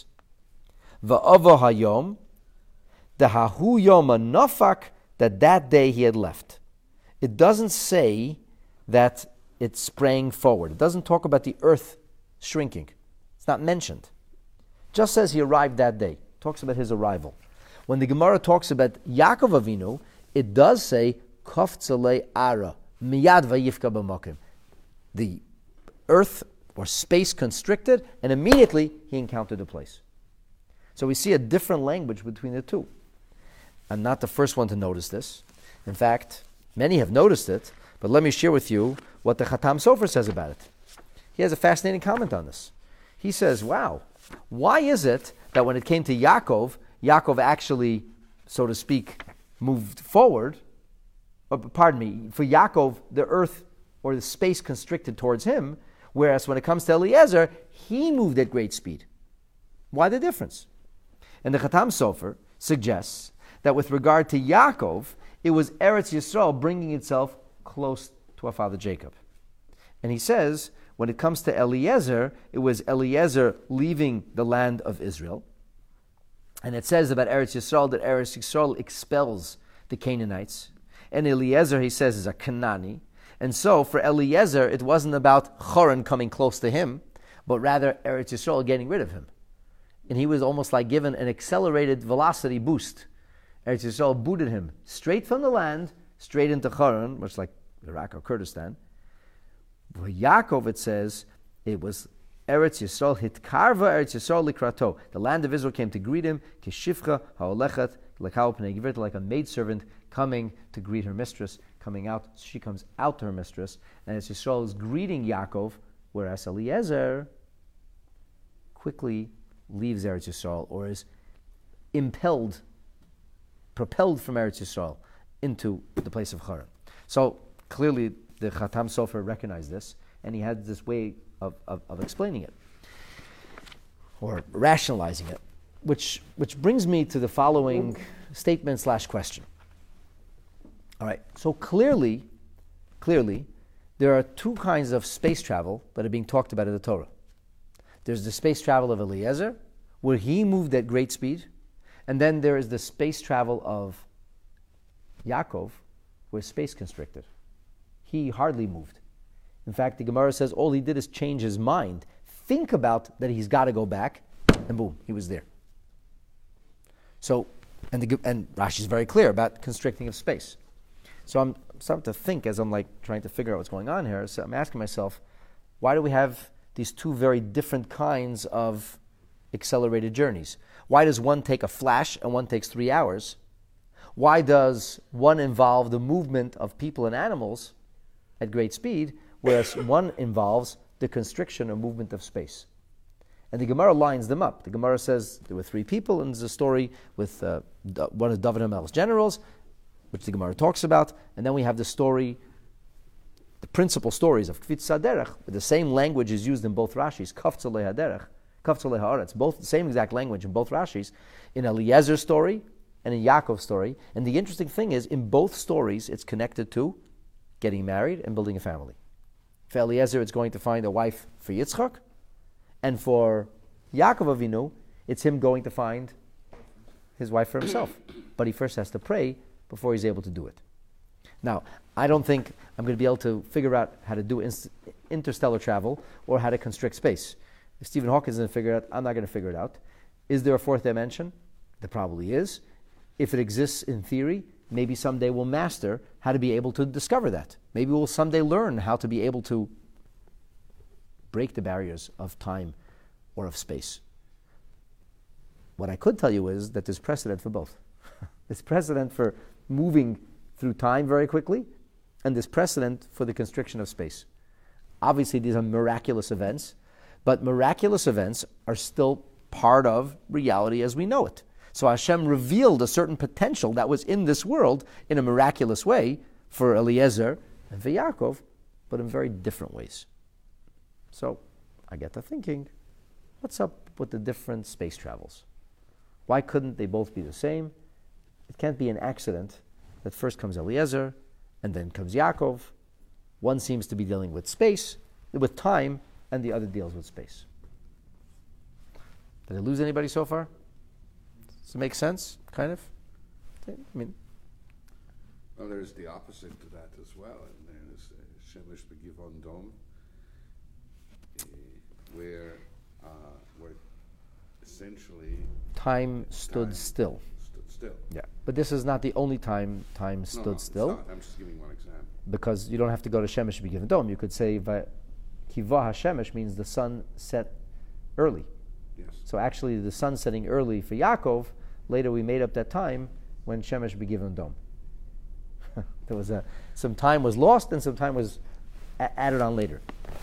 Va'ava hayom, the hahu yoma nafak, that that day he had left. It doesn't say that it sprang forward. It doesn't talk about the earth shrinking. It's not mentioned. It just says he arrived that day. It talks about his arrival. When the Gemara talks about Yaakov Avinu, it does say Koftzalei Ara, Miyad Vayifka B'Makim. The earth or space constricted, and immediately he encountered the place. So we see a different language between the two. I'm not the first one to notice this. In fact, many have noticed it, but let me share with you what the Chatam Sofer says about it. He has a fascinating comment on this. He says, wow, why is it that when it came to Yaakov, Yaakov actually, so to speak, moved forward? Or, pardon me, for Yaakov, the earth or the space constricted towards him, whereas when it comes to Eliezer, he moved at great speed. Why the difference? And the Chatam Sofer suggests that with regard to Yaakov, it was Eretz Yisrael bringing itself close to our father Jacob. And he says, when it comes to Eliezer, it was Eliezer leaving the land of Israel. And it says about Eretz Yisrael that Eretz Yisrael expels the Canaanites. And Eliezer, he says, is a Canaani. And so for Eliezer, it wasn't about Choron coming close to him, but rather Eretz Yisrael getting rid of him. And he was almost like given an accelerated velocity boost. Eretz Yisrael booted him straight from the land, straight into Choron, much like Iraq or Kurdistan. For Yaakov, it says, it was Eretz Yisrael hitkarva Eretz Yisrael likrato. The land of Israel came to greet him, kishifcha haolechet lekao pnei gevert, like a maidservant coming to greet her mistress, coming out, she comes out to her mistress, and Eretz Yisrael is greeting Yaakov, whereas Eliezer quickly leaves Eretz Yisrael, or is impelled, propelled from Eretz Yisrael into the place of Haran. So clearly the Chatam Sofer recognized this, and he had this way of, of, of explaining it, or rationalizing it, which which brings me to the following statement slash question. All right, so clearly, clearly, there are two kinds of space travel that are being talked about in the Torah. There's the space travel of Eliezer, where he moved at great speed, and then there is the space travel of Yaakov, where space constricted. He hardly moved. In fact, the Gemara says all he did is change his mind, think about that he's got to go back, and boom, he was there. So, and the, and Rashi is very clear about constricting of space. So I'm starting to think as I'm like trying to figure out what's going on here. So I'm asking myself, why do we have these two very different kinds of accelerated journeys? Why does one take a flash and one takes three hours? Why does one involve the movement of people and animals at great speed, whereas one involves the constriction or movement of space? And the Gemara lines them up. The Gemara says there were three people, and there's a story with uh, one of David HaMelech's generals, which the Gemara talks about, and then we have the story, the principal stories of Kvitz HaDerech, the same language is used in both Rashis, Kaftzalei HaDerech, Kaftzalei HaAretz, both the same exact language in both Rashis, in Eliezer's story and in Yaakov's story. And the interesting thing is, in both stories, it's connected to getting married and building a family. For Eliezer, it's going to find a wife for Yitzchak, and for Yaakov Avinu, it's him going to find his wife for himself. But he first has to pray before he's able to do it. Now, I don't think I'm going to be able to figure out how to do inst- interstellar travel or how to constrict space. If Stephen Hawking doesn't figure it out, I'm not going to figure it out. Is there a fourth dimension? There probably is. If it exists in theory, maybe someday we'll master how to be able to discover that. Maybe we'll someday learn how to be able to break the barriers of time or of space. What I could tell you is that there's precedent for both. There's precedent for moving through time very quickly, and there's precedent for the constriction of space. Obviously, these are miraculous events, but miraculous events are still part of reality as we know it. So Hashem revealed a certain potential that was in this world in a miraculous way for Eliezer and for Yaakov, but in very different ways. So I get to thinking, what's up with the different space travels? Why couldn't they both be the same? It can't be an accident that first comes Eliezer and then comes Yaakov. One seems to be dealing with space, with time, and the other deals with space. Did I lose anybody so far? Does it make sense? Kind of? I mean, well, there's the opposite to that as well. And there's uh, Shemesh Begivon Dom, uh, where, uh, where essentially time stood time still. stood still. Yeah, but this is not the only time time No, stood no, it's still. not. I'm just giving one example. Because you don't have to go to Shemesh Begivon Dom. You could say Va- Kiva HaShemesh means the sun set early. Yes. So actually the sun setting early for Yaakov, later we made up that time when Shemesh Begivon Dom. There was a, some time was lost and some time was a- added on later.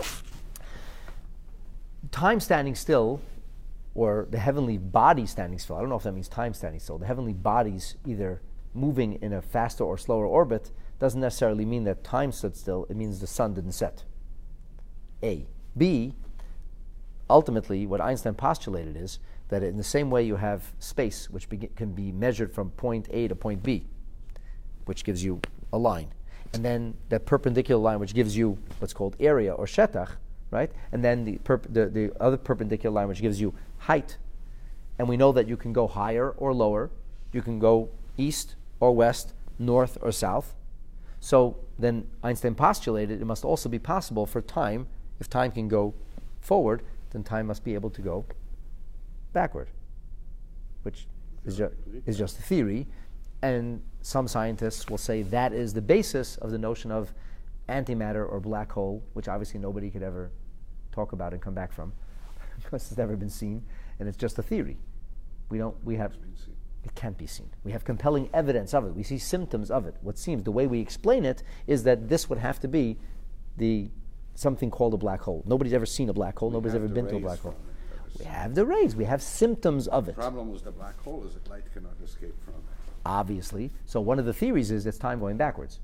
Time standing still, or the heavenly body standing still, I don't know if that means time standing still, the heavenly bodies either moving in a faster or slower orbit doesn't necessarily mean that time stood still, it means the sun didn't set. A. B, ultimately, what Einstein postulated is that in the same way you have space, which be, can be measured from point A to point B, which gives you a line, and then that perpendicular line, which gives you what's called area or shetach, right? And then the, perp- the the other perpendicular line, which gives you height. And we know that you can go higher or lower, you can go east or west, north or south. So then Einstein postulated it must also be possible for time, if time can go forward, then time must be able to go backward, which is, ju- is just a theory. And some scientists will say that is the basis of the notion of antimatter or black hole, which obviously nobody could ever talk about and come back from, because it's never been seen, and it's just a theory. We don't. We have. It's been seen. It can't be seen. We have compelling evidence of it. We see symptoms of it. What seems, the way we explain it, is that this would have to be the something called a black hole. Nobody's ever seen a black hole. We Nobody's have ever the been to a rays black from hole. it. We have the rays. We have symptoms of The it, problem with the black hole is that light cannot escape from it. obviously. So one of the theories is it's time going backwards.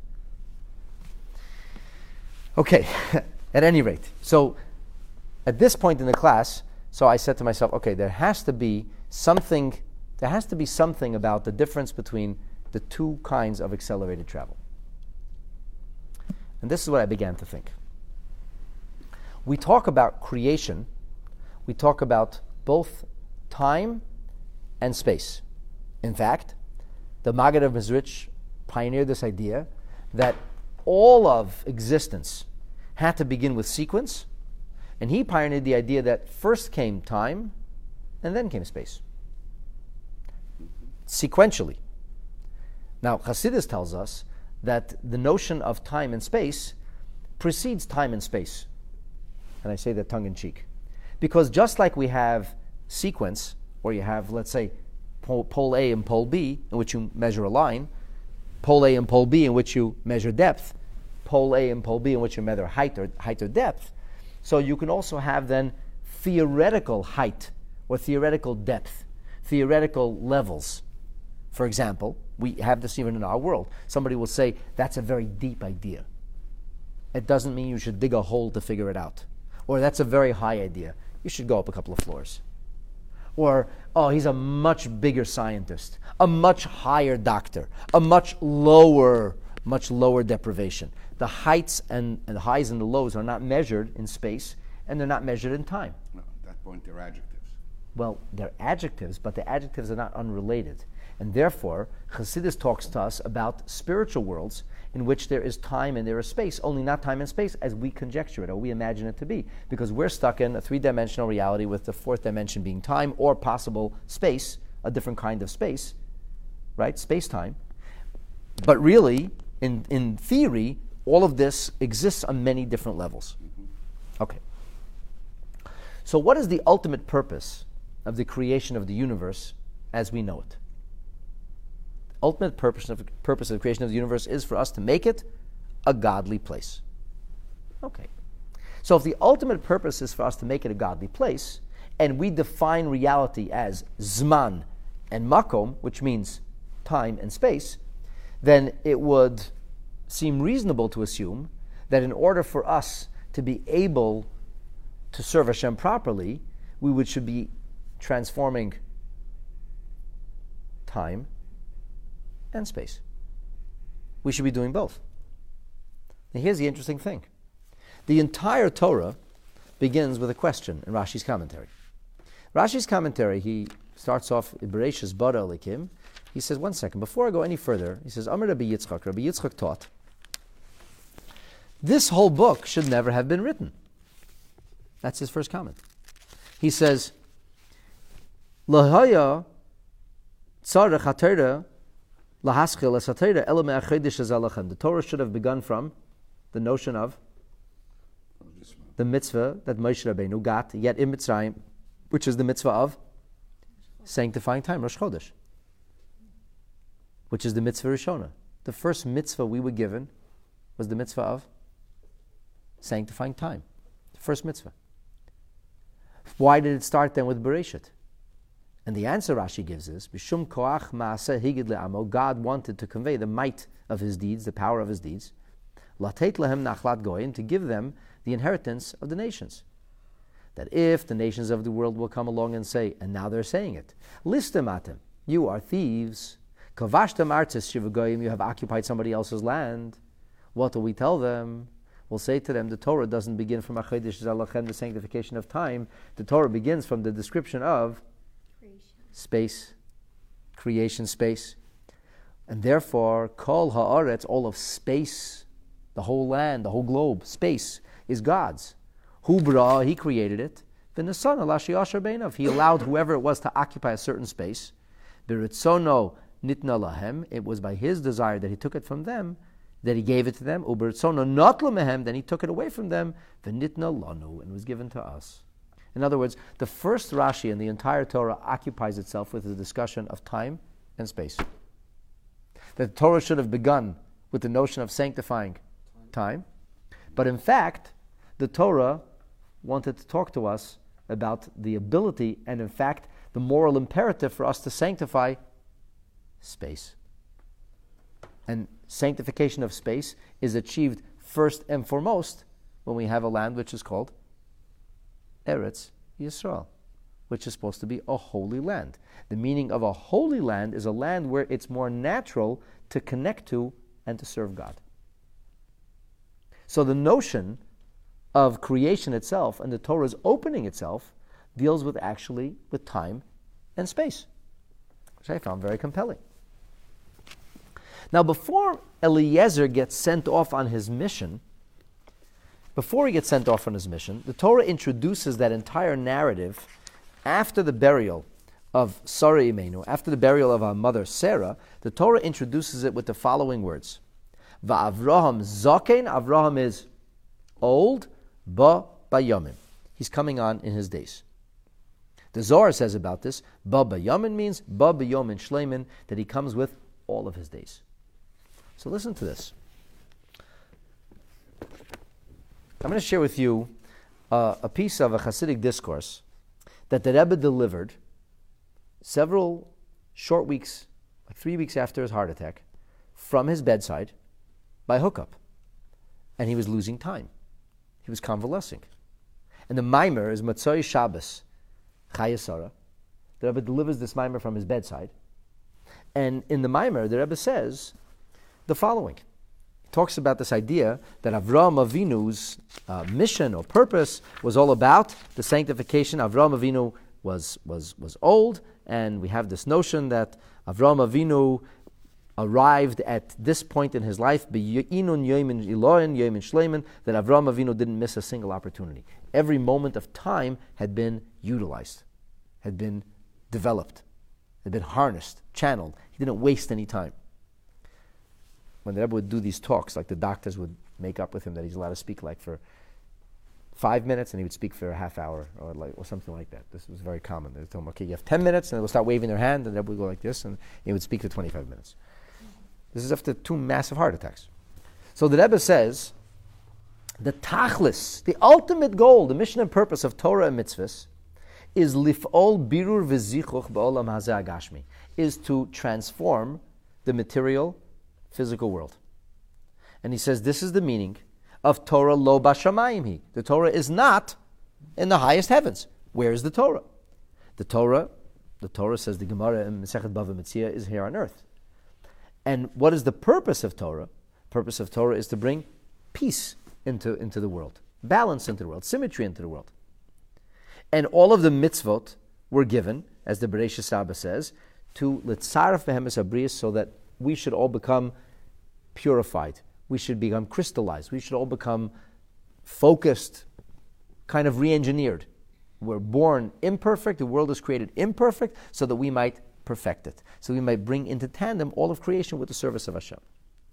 Okay, at any rate, so at this point in the class, so I said to myself, okay, there has to be something, there has to be something about the difference between the two kinds of accelerated travel. And this is what I began to think. We talk about creation, we talk about both time and space. In fact, the Maggid of Mezrich pioneered this idea that all of existence had to begin with sequence, and he pioneered the idea that first came time and then came space. Sequentially. Now, Chassidus tells us that the notion of time and space precedes time and space. And I say that tongue-in-cheek. Because just like we have sequence, or you have, let's say, pole, pole A and pole B, in which you measure a line, pole A and pole B, in which you measure depth, pole A and pole B, in which you measure height or, height or depth. So you can also have then theoretical height or theoretical depth, theoretical levels. For example, we have this even in our world. Somebody will say, that's a very deep idea. It doesn't mean you should dig a hole to figure it out. Or that's a very high idea. You should go up a couple of floors. Or, oh, he's a much bigger scientist, a much higher doctor, a much lower, much lower deprivation. The heights and, and the highs and the lows are not measured in space, and they're not measured in time. No, at that point, they're adjectives. Well, they're adjectives, but the adjectives are not unrelated. And therefore, Chassidus talks to us about spiritual worlds in which there is time and there is space, only not time and space as we conjecture it or we imagine it to be. Because we're stuck in a three-dimensional reality with the fourth dimension being time or possible space, a different kind of space, right? Space-time. But really, in, in theory, all of this exists on many different levels. Mm-hmm. Okay. So what is the ultimate purpose of the creation of the universe as we know it? Ultimate purpose of, purpose of the creation of the universe is for us to make it a godly place. Okay. So if the ultimate purpose is for us to make it a godly place, and we define reality as Zman and Makom, which means time and space, then it would seem reasonable to assume that in order for us to be able to serve Hashem properly, we would should be transforming time and space. We should be doing both. Now here's the interesting thing. The entire Torah begins with a question in Rashi's commentary. Rashi's commentary, he starts off, Bereshis bara Elokim. He says, one second, before I go any further, he says, Amar Rabbi Yitzchak, Rabbi Yitzchak taught, this whole book should never have been written. That's his first comment. He says, Lahaya tzarech haTorah lahaschil es haTorah ela me'achedesh azalachem. The Torah should have begun from the notion of the mitzvah that Moshe Rabbeinu got, yet in Mitzrayim, which is the mitzvah of sanctifying time, Rosh Chodesh, which is the mitzvah Rishona. The first mitzvah we were given was the mitzvah of sanctifying time. The first mitzvah. Why did it start then with Bereshit? And the answer Rashi gives is, B'shum koach ma'aseh higid le'amo, God wanted to convey the might of his deeds, the power of his deeds, latet lehem nachlat goyim, to give them the inheritance of the nations. That if the nations of the world will come along and say, and now they're saying it, listem atem, you are thieves, kavashtem artzis shivagoyim, you have occupied somebody else's land, what will we tell them? We'll say to them, the Torah doesn't begin from Achedesh Zalachem, the sanctification of time. The Torah begins from the description of creation. Space, creation, space. And therefore, Kol Ha'aretz, all of space, the whole land, the whole globe, space, is God's. Hu B'ra, He created it. V'Nasan Alashi Asher Beinav, He allowed whoever it was to occupy a certain space. B'Ritzono Nitna Lahem, it was by His desire that He took it from them, that He gave it to them, ubertzono not lemehem, then He took it away from them, v'nitna lanu, and was given to us. In other words, the first Rashi in the entire Torah occupies itself with the discussion of time and space. The Torah should have begun with the notion of sanctifying time, but in fact, the Torah wanted to talk to us about the ability and in fact the moral imperative for us to sanctify space. And sanctification of space is achieved first and foremost when we have a land which is called Eretz Yisrael, which is supposed to be a holy land. The meaning of a holy land is a land where it's more natural to connect to and to serve God. So the notion of creation itself and the Torah's opening itself deals with actually with time and space, which I found very compelling. Now, before Eliezer gets sent off on his mission, before he gets sent off on his mission, the Torah introduces that entire narrative after the burial of Sarah Imenu, after the burial of our mother Sarah. The Torah introduces it with the following words: Va'avraham zaken. Avraham is old, ba bayamim. He's coming on in his days. The Zohar says about this, ba bayamim means ba bayamin shleimin, that he comes with all of his days. So listen to this. I'm going to share with you uh, a piece of a Hasidic discourse that the Rebbe delivered several short weeks, like three weeks after his heart attack, from his bedside by hookup. And he was losing time. He was convalescing. And the mimer is Matzoi Shabbos, Chayesara. The Rebbe delivers this mimer from his bedside. And in the mimer, the Rebbe says the following. He talks about this idea that Avraham Avinu's uh, mission or purpose was all about the sanctification. Avraham Avinu was, was, was old, and we have this notion that Avraham Avinu arrived at this point in his life, that Avraham Avinu didn't miss a single opportunity. Every moment of time had been utilized, had been developed, had been harnessed, channeled. He didn't waste any time. When the Rebbe would do these talks, like the doctors would make up with him that he's allowed to speak like for five minutes, and he would speak for a half hour or like or something like that. This was very common. They would tell him, okay, you have ten minutes, and they would start waving their hand, and the Rebbe would go like this, and he would speak for twenty-five minutes. This is after two massive heart attacks. So the Rebbe says, the tachlis, the ultimate goal, the mission and purpose of Torah and mitzvahs, is lif'ol birur v'zichuch ba'olam hazeh agashmi, is to transform the material, physical world. And he says this is the meaning of Torah lo bashamayim hi. The Torah is not in the highest heavens. Where is the Torah? The Torah, the Torah says the Gemara in Masechet Bava Metzia is here on earth. And what is the purpose of Torah? The purpose of Torah is to bring peace into, into the world, balance into the world, symmetry into the world. And all of the mitzvot were given, as the Bereshis Rabbah says, to litzaref behemes habriyos, so that we should all become purified. We should become crystallized. We should all become focused, kind of re-engineered. We're born imperfect. The world is created imperfect so that we might perfect it. So we might bring into tandem all of creation with the service of Hashem.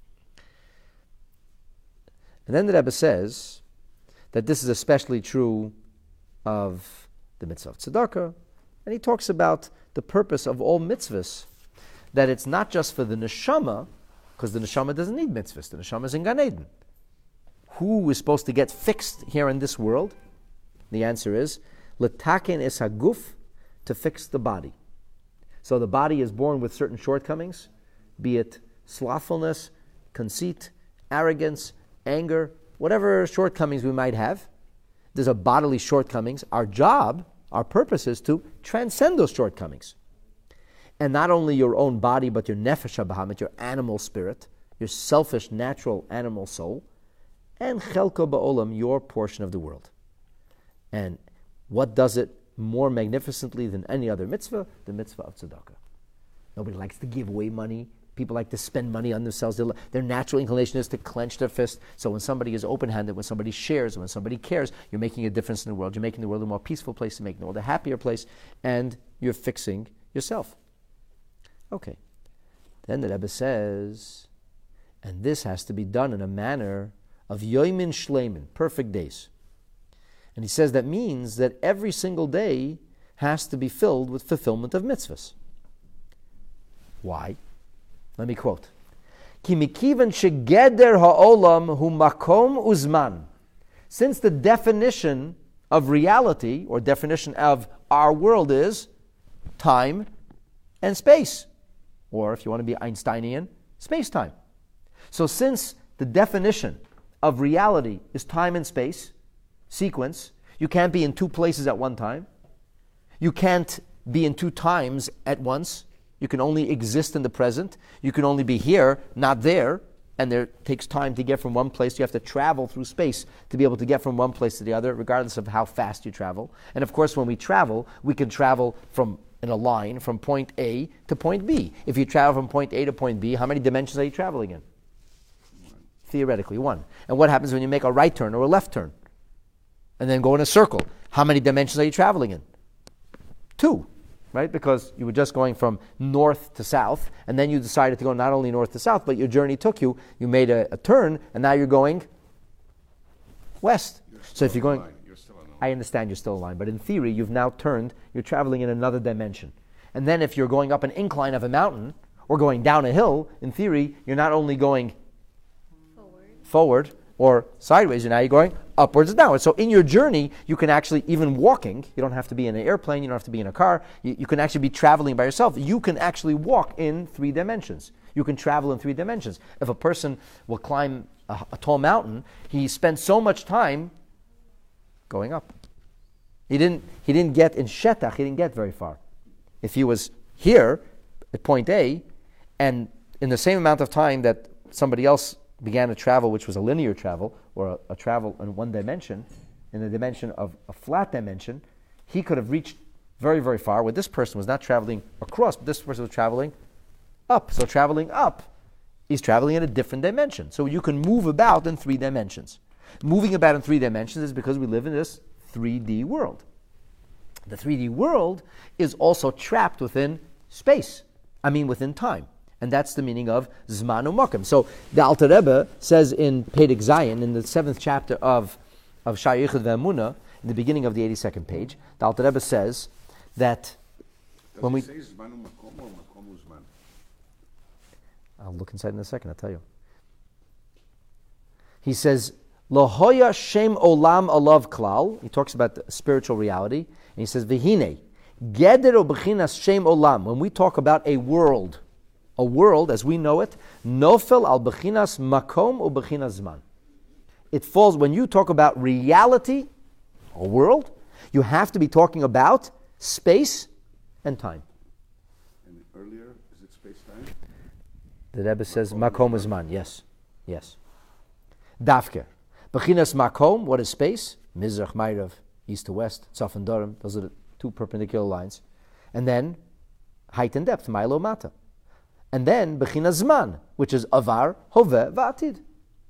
And then the Rebbe says that this is especially true of the mitzvah of tzedakah. And he talks about the purpose of all mitzvahs, that it's not just for the neshama, because the neshama doesn't need mitzvahs. The neshama is in Gan Eden. Who is supposed to get fixed here in this world? The answer is, letaken es haguf, to fix the body. So the body is born with certain shortcomings, be it slothfulness, conceit, arrogance, anger, whatever shortcomings we might have. There's a bodily shortcomings. Our job, our purpose is to transcend those shortcomings. And not only your own body, but your nefesh habahamit, your animal spirit, your selfish, natural animal soul, and chelko ba'olam, your portion of the world. And what does it more magnificently than any other mitzvah? The mitzvah of tzedakah. Nobody likes to give away money. People like to spend money on themselves. Their, their natural inclination is to clench their fist. So when somebody is open-handed, when somebody shares, when somebody cares, you're making a difference in the world. You're making the world a more peaceful place, you're making the world a happier place, and you're fixing yourself. Okay. Then the Rebbe says, and this has to be done in a manner of yoimin shleimin, perfect days. And he says that means that every single day has to be filled with fulfillment of mitzvahs. Why? Let me quote. Ki mikivan shegeder ha'olam hu makom uzman. Since the definition of reality, or definition of our world, is time and space. Or if you want to be Einsteinian, space-time. So since the definition of reality is time and space, sequence, you can't be in two places at one time. You can't be in two times at once. You can only exist in the present. You can only be here, not there. And there takes time to get from one place. You have to travel through space to be able to get from one place to the other, regardless of how fast you travel. And of course, when we travel, we can travel from in a line from point A to point B. If you travel from point A to point B, how many dimensions are you traveling in? One. Theoretically, one. And what happens when you make a right turn or a left turn? And then go in a circle. How many dimensions are you traveling in? Two. Right? Because you were just going from north to south, and then you decided to go not only north to south, but your journey took you, you made a, a turn, and now you're going west. So if you're going, you're still I understand you're still in line, but in theory, you've now turned, you're traveling in another dimension. And then if you're going up an incline of a mountain, or going down a hill, in theory, you're not only going forward, forward or sideways, and now you're going upwards and downwards. So in your journey, you can actually, even walking, you don't have to be in an airplane, you don't have to be in a car, you, you can actually be traveling by yourself. You can actually walk in three dimensions. You can travel in three dimensions. If a person will climb a, a tall mountain, he spends so much time going up. He didn't, he didn't get in Shetach, he didn't get very far. If he was here at point A, and in the same amount of time that somebody else began to travel, which was a linear travel, or a, a travel in one dimension, in the dimension of a flat dimension, he could have reached very, very far, where this person was not traveling across, but this person was traveling up. So traveling up, he's traveling in a different dimension. So you can move about in three dimensions. Moving about in three dimensions is because we live in this three D world. The three D world is also trapped within space, I mean within time. And that's the meaning of Zman U'Makom. So the Alter Rebbe says in Perek Zayin, in the seventh chapter of, of Sha'ar Yichud Ve'emunah, in the beginning of the eighty-second page, the Alter Rebbe says that Does when we... say Zman U'Makom or Makom U'Zman? I'll look inside in a second, I'll tell you. He says, Lo hoya shem olam alav klal. He talks about the spiritual reality. And he says, V'hine, geder o b'chinas shem olam. When we talk about a world, a world as we know it, nofel al b'chinas makom u b'chinas zman. It falls, when you talk about reality, a world, you have to be talking about space and time. And earlier, is it space-time? The Rebbe says makom u zman, yes, yes. Dafke. B'chinas makom, what is space? Mizrach, Ma'irav, east to west, tzaf and dorim, those are the two perpendicular lines. And then, height and depth, ma'ilo mata. And then, B'chinas Zman, which is Avar, Hoveh, V'atid.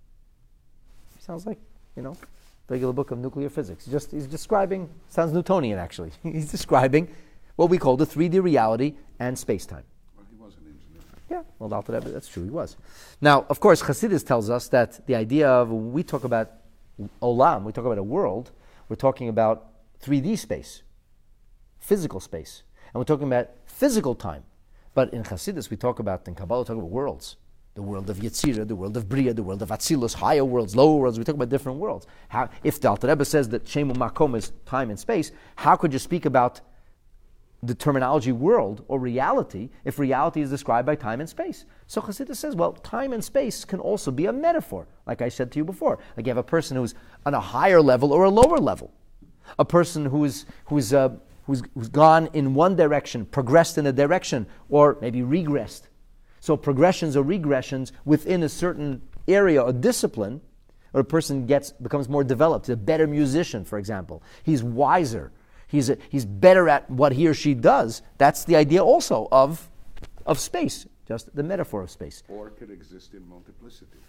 Sounds like, you know, regular book of nuclear physics. He's just, he's describing, sounds Newtonian actually. He's describing what we call the three D reality and space-time. Well, he was an engineer. Yeah, well, Alter Rebbe, that's true, he was. Now, of course, Chassidus tells us that the idea of, when we talk about Olam, we talk about a world, we're talking about three D space, physical space. And we're talking about physical time. But in Chassidus, we talk about, in Kabbalah, we talk about worlds. The world of Yetzirah, the world of Bria, the world of Atzilus, higher worlds, lower worlds. We talk about different worlds. How, if the Alter Rebbe says that Shem U'Makom is time and space, how could you speak about the terminology world or reality if reality is described by time and space? So Chassidus says, well, time and space can also be a metaphor, like I said to you before. Like you have a person who's on a higher level or a lower level. A person who's who's uh, who's, who's gone in one direction, progressed in a direction, or maybe regressed. So progressions or regressions within a certain area or discipline, or a person gets becomes more developed, a better musician, for example. He's wiser. He's a, he's better at what he or she does. That's the idea also of, of space, just the metaphor of space. Or could exist in multiplicity.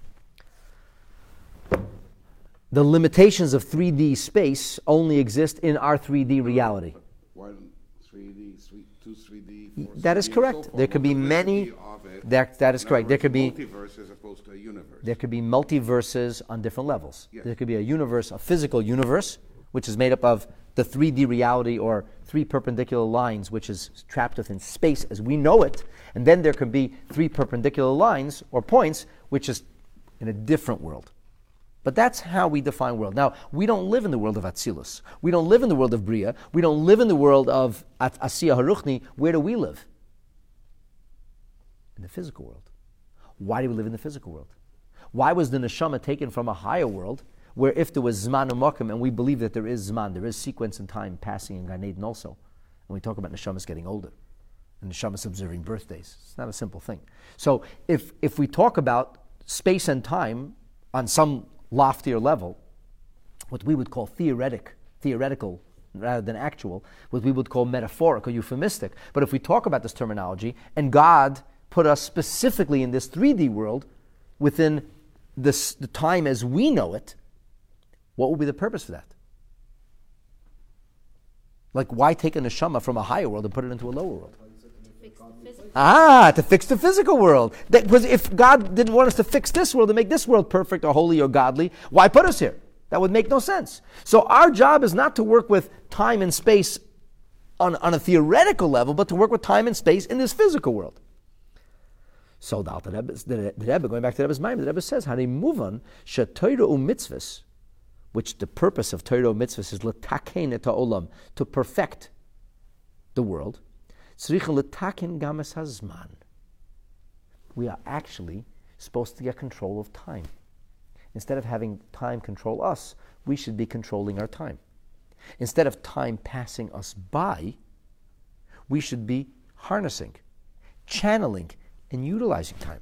The limitations of three D space only exist in our three D reality. But one three D, three, two three D, four That is three D, correct. and so forth. There could be many. Multiplicity of it. That that is In correct. other There could be words, multiverse as opposed to a universe. there could be multiverses on different levels. Yes. There could be a universe, a physical universe, which is made up of the three D reality or three perpendicular lines, which is trapped within space as we know it, and then there can be three perpendicular lines or points, which is in a different world. But that's how we define world. Now, we don't live in the world of Atzilus. We don't live in the world of Bria. We don't live in the world of At- Asiya Haruchni. Where do we live? In the physical world. Why do we live in the physical world? Why was the neshama taken from a higher world, where if there was Zman U'Makom, and we believe that there is Zman, there is sequence and time passing in Gan Eden also, and we talk about neshamas getting older, and neshamas observing birthdays. It's not a simple thing. So if if we talk about space and time on some loftier level, what we would call theoretic, theoretical rather than actual, what we would call metaphoric or euphemistic. But if we talk about this terminology, and God put us specifically in this three D world, within this, the time as we know it, what would be the purpose for that? Like, why take a neshama from a higher world and put it into a lower world? Ah, to fix the physical world. Because if God didn't want us to fix this world, to make this world perfect or holy or godly, why put us here? That would make no sense. So our job is not to work with time and space on, on a theoretical level, but to work with time and space in this physical world. So the Alter Rebbe, the, the Rebbe, going back to the Rebbe's mind, the Rebbe says, "Hani muvan sheTorah u'mitzvos," which the purpose of Torah u'mitzvos is letaken et ha'olam, to perfect the world. We are actually supposed to get control of time. Instead of having time control us, we should be controlling our time. Instead of time passing us by, we should be harnessing, channeling, and utilizing time.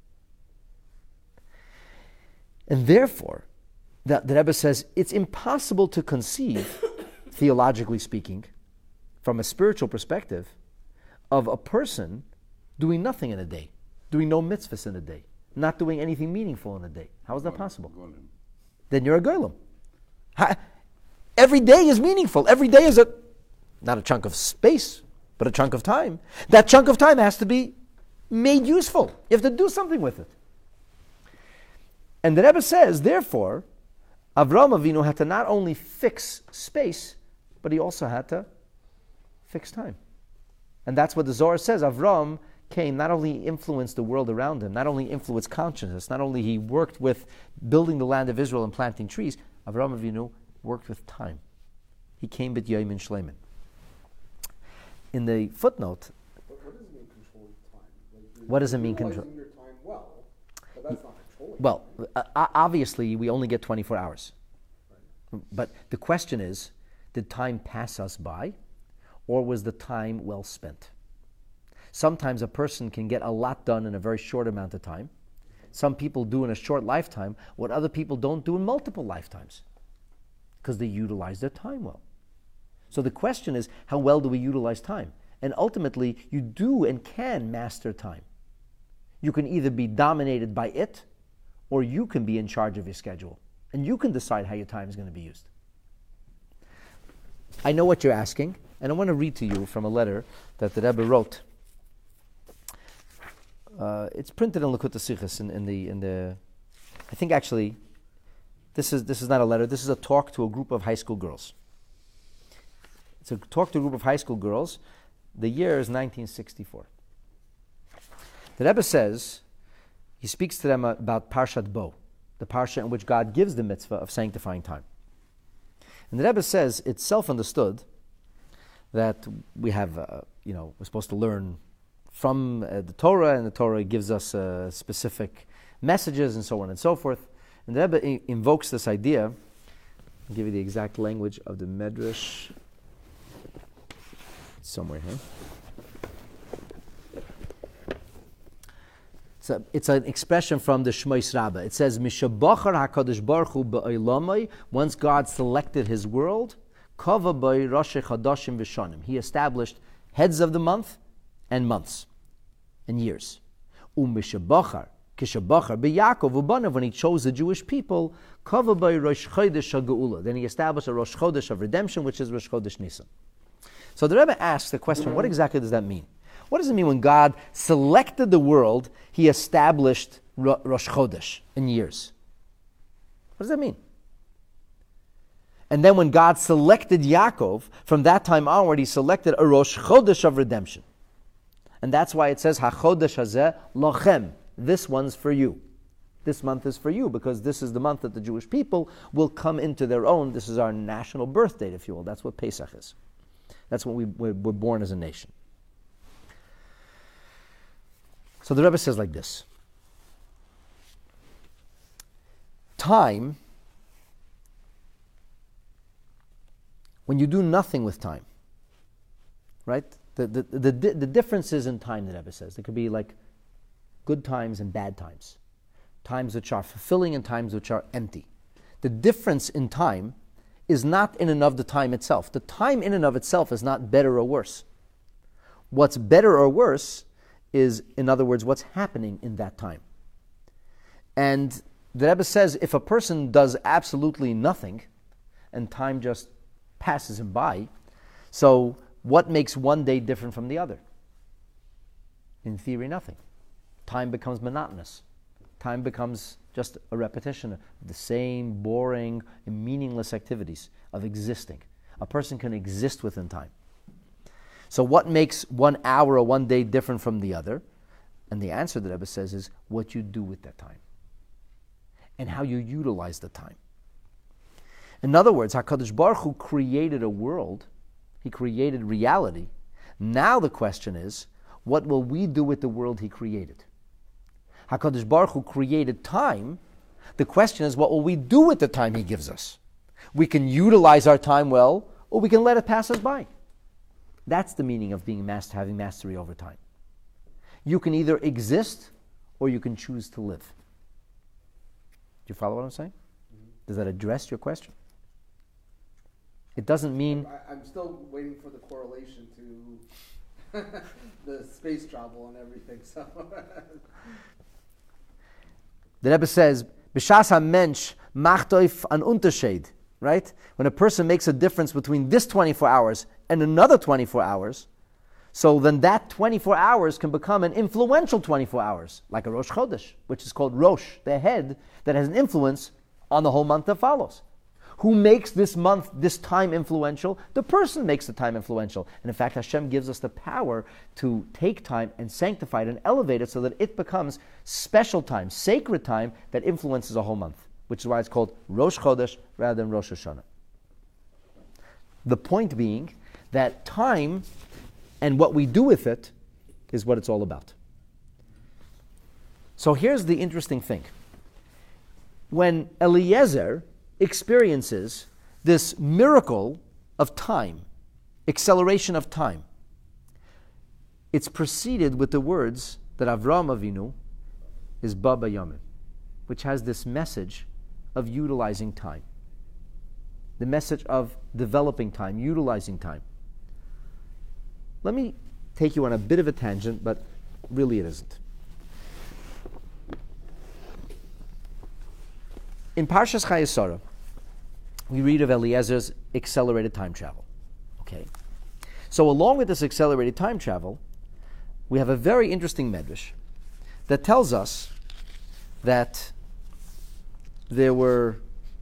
And therefore, the, the Rebbe says, it's impossible to conceive, theologically speaking, from a spiritual perspective, of a person doing nothing in a day, doing no mitzvahs in a day, not doing anything meaningful in a day. How is that possible? Then you're a golem. Every day is meaningful. Every day is a, not a chunk of space, but a chunk of time. That chunk of time has to be made useful. You have to do something with it. And the Rebbe says, therefore, Avraham Avinu had to not only fix space, but he also had to fix time. And that's what the Zohar says. Avram came, not only influenced the world around him, not only influenced consciousness, not only he worked with building the land of Israel and planting trees, Avram Avinu worked with time. He came bit Yom Shleimin. In the footnote, What, what does it mean controlling time? Like, what does it mean control? control? Your time well, but that's not controlling. Well, uh, obviously we only get twenty-four hours. Right. But the question is, did time pass us by? Or was the time well spent? Sometimes a person can get a lot done in a very short amount of time. Some people do in a short lifetime what other people don't do in multiple lifetimes, because they utilize their time well. So the question is, how well do we utilize time? And ultimately, you do and can master time. You can either be dominated by it, or you can be in charge of your schedule. And you can decide how your time is going to be used. I know what you're asking, and I want to read to you from a letter that the Rebbe wrote. Uh, it's printed in Likutei Sichos in, in the in the. I think actually, this is this is not a letter. This is a talk to a group of high school girls. It's a talk to a group of high school girls. The year is nineteen sixty-four. The Rebbe says, he speaks to them about Parshat Bo, the parsha in which God gives the mitzvah of sanctifying time. And the Rebbe says it's self-understood that we have, uh, you know, we're supposed to learn from uh, the Torah, and the Torah gives us uh, specific messages and so on and so forth. And the Rebbe I- invokes this idea. I'll give you the exact language of the Medrash. It's somewhere here. It's, a, it's an expression from the Shmos Rabbah. It says, Mishabachar HaKadosh Baruch Hu ba'olamai, once God selected His world, Kava by Roshei Chadashim V'Shanim. He established heads of the month and months and years. U'mishabachar, kishabachar b'Yakov u'banav, when He chose the Jewish people, Kava by Rosh Chodesh HaGeula. Then He established a Rosh Chodesh of redemption, which is Rosh Chodesh Nisan. So the Rebbe asks the question, what exactly does that mean? What does it mean when God selected the world, He established Rosh Chodesh in years? What does that mean? And then when God selected Yaakov, from that time onward, he selected a Rosh Chodesh of redemption. And that's why it says, HaChodesh hazeh lochem. This one's for you. This month is for you, because this is the month that the Jewish people will come into their own. This is our national birth date, if you will. That's what Pesach is. That's when we, we're, we're born as a nation. So the Rebbe says like this. Time, when you do nothing with time, right? The, the, the, the, the difference is in time, the Rebbe says. There could be like good times and bad times. Times which are fulfilling and times which are empty. The difference in time is not in and of the time itself. The time in and of itself is not better or worse. What's better or worse is, in other words, what's happening in that time. And the Rebbe says if a person does absolutely nothing and time just passes him by, so what makes one day different from the other? In theory, nothing. Time becomes monotonous. Time becomes just a repetition of the same boring and meaningless activities of existing. A person can exist within time. So what makes one hour or one day different from the other? And the answer that Rebbe says is what you do with that time and how you utilize the time. In other words, HaKadosh Baruch Hu created a world. He created reality. Now the question is, what will we do with the world He created? HaKadosh Baruch Hu created time. The question is, what will we do with the time He gives us? We can utilize our time well, or we can let it pass us by. That's the meaning of being master, having mastery over time. You can either exist, or you can choose to live. Do you follow what I'm saying? Mm-hmm. Does that address your question? It doesn't mean... I, I'm still waiting for the correlation to the space travel and everything, so... The Rebbe says, B'shas ha-mensch macht auf an Unterschied, right? When a person makes a difference between this twenty-four hours and another twenty-four hours, so then that twenty-four hours can become an influential twenty-four hours, like a Rosh Chodesh, which is called Rosh, the head, that has an influence on the whole month that follows. Who makes this month, this time influential? The person makes the time influential. And in fact, Hashem gives us the power to take time and sanctify it and elevate it so that it becomes special time, sacred time that influences a whole month, which is why it's called Rosh Chodesh rather than Rosh Hashanah. The point being that time and what we do with it is what it's all about. So here's the interesting thing. When Eliezer experiences this miracle of time, acceleration of time, it's preceded with the words that Avraham Avinu is Baba Yomim, which has this message of utilizing time, the message of developing time, utilizing time. Let me take you on a bit of a tangent, but really it isn't. In Parshas Chayei, we read of Eliezer's accelerated time travel. Okay, so along with this accelerated time travel, we have a very interesting medrash that tells us that there were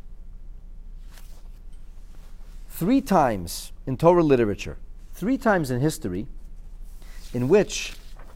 three times in Torah literature, three times in history, in which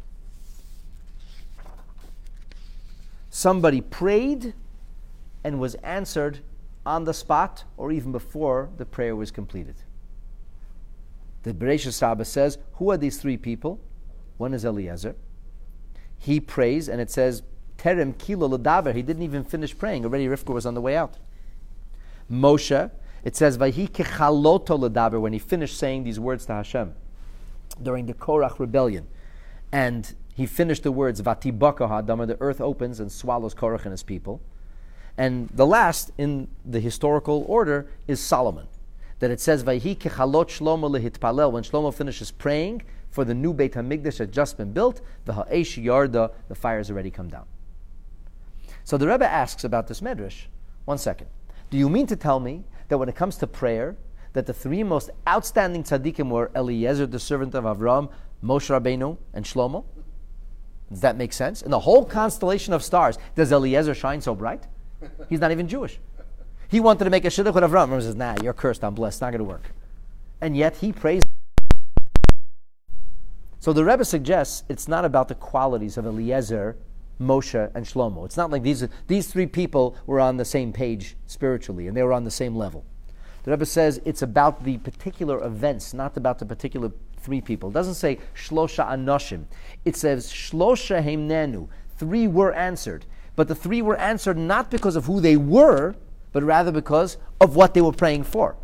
somebody prayed and was answered on the spot or even before the prayer was completed. The Bereshit Rabbah says, who are these three people? One is Eliezer. He prays, and it says, Terem kilo l'daber. He didn't even finish praying. Already Rivka was on the way out. Moshe, it says, Vayhi kechaloto l'daber, when he finished saying these words to Hashem during the Korach rebellion. And he finished the words, Vatibaka ha'adamah, the earth opens and swallows Korach and his people. And the last in the historical order is Solomon. That it says, Vayhi kechalot Shlomo lehitpalel, when Shlomo finishes praying for the new Beit HaMikdash that had just been built, the ha'esh yarda, the fire has already come down. So the Rebbe asks about this medrash, one second. Do you mean to tell me that when it comes to prayer, that the three most outstanding tzaddikim were Eliezer, the servant of Avram, Moshe Rabbeinu, and Shlomo? Does that make sense? In the whole constellation of stars, does Eliezer shine so bright? He's not even Jewish. He wanted to make a shidduch with Avram. Avram says, nah, you're cursed, I'm blessed, it's not going to work. And yet he prays. So the Rebbe suggests it's not about the qualities of Eliezer, Moshe, and Shlomo. It's not like these, these three people were on the same page spiritually, and they were on the same level. The Rebbe says it's about the particular events, not about the particular three people. It doesn't say Shlosha Anoshim. It says Shlosha Heimnenu. Three were answered. But the three were answered not because of who they were, but rather because of what they were praying for.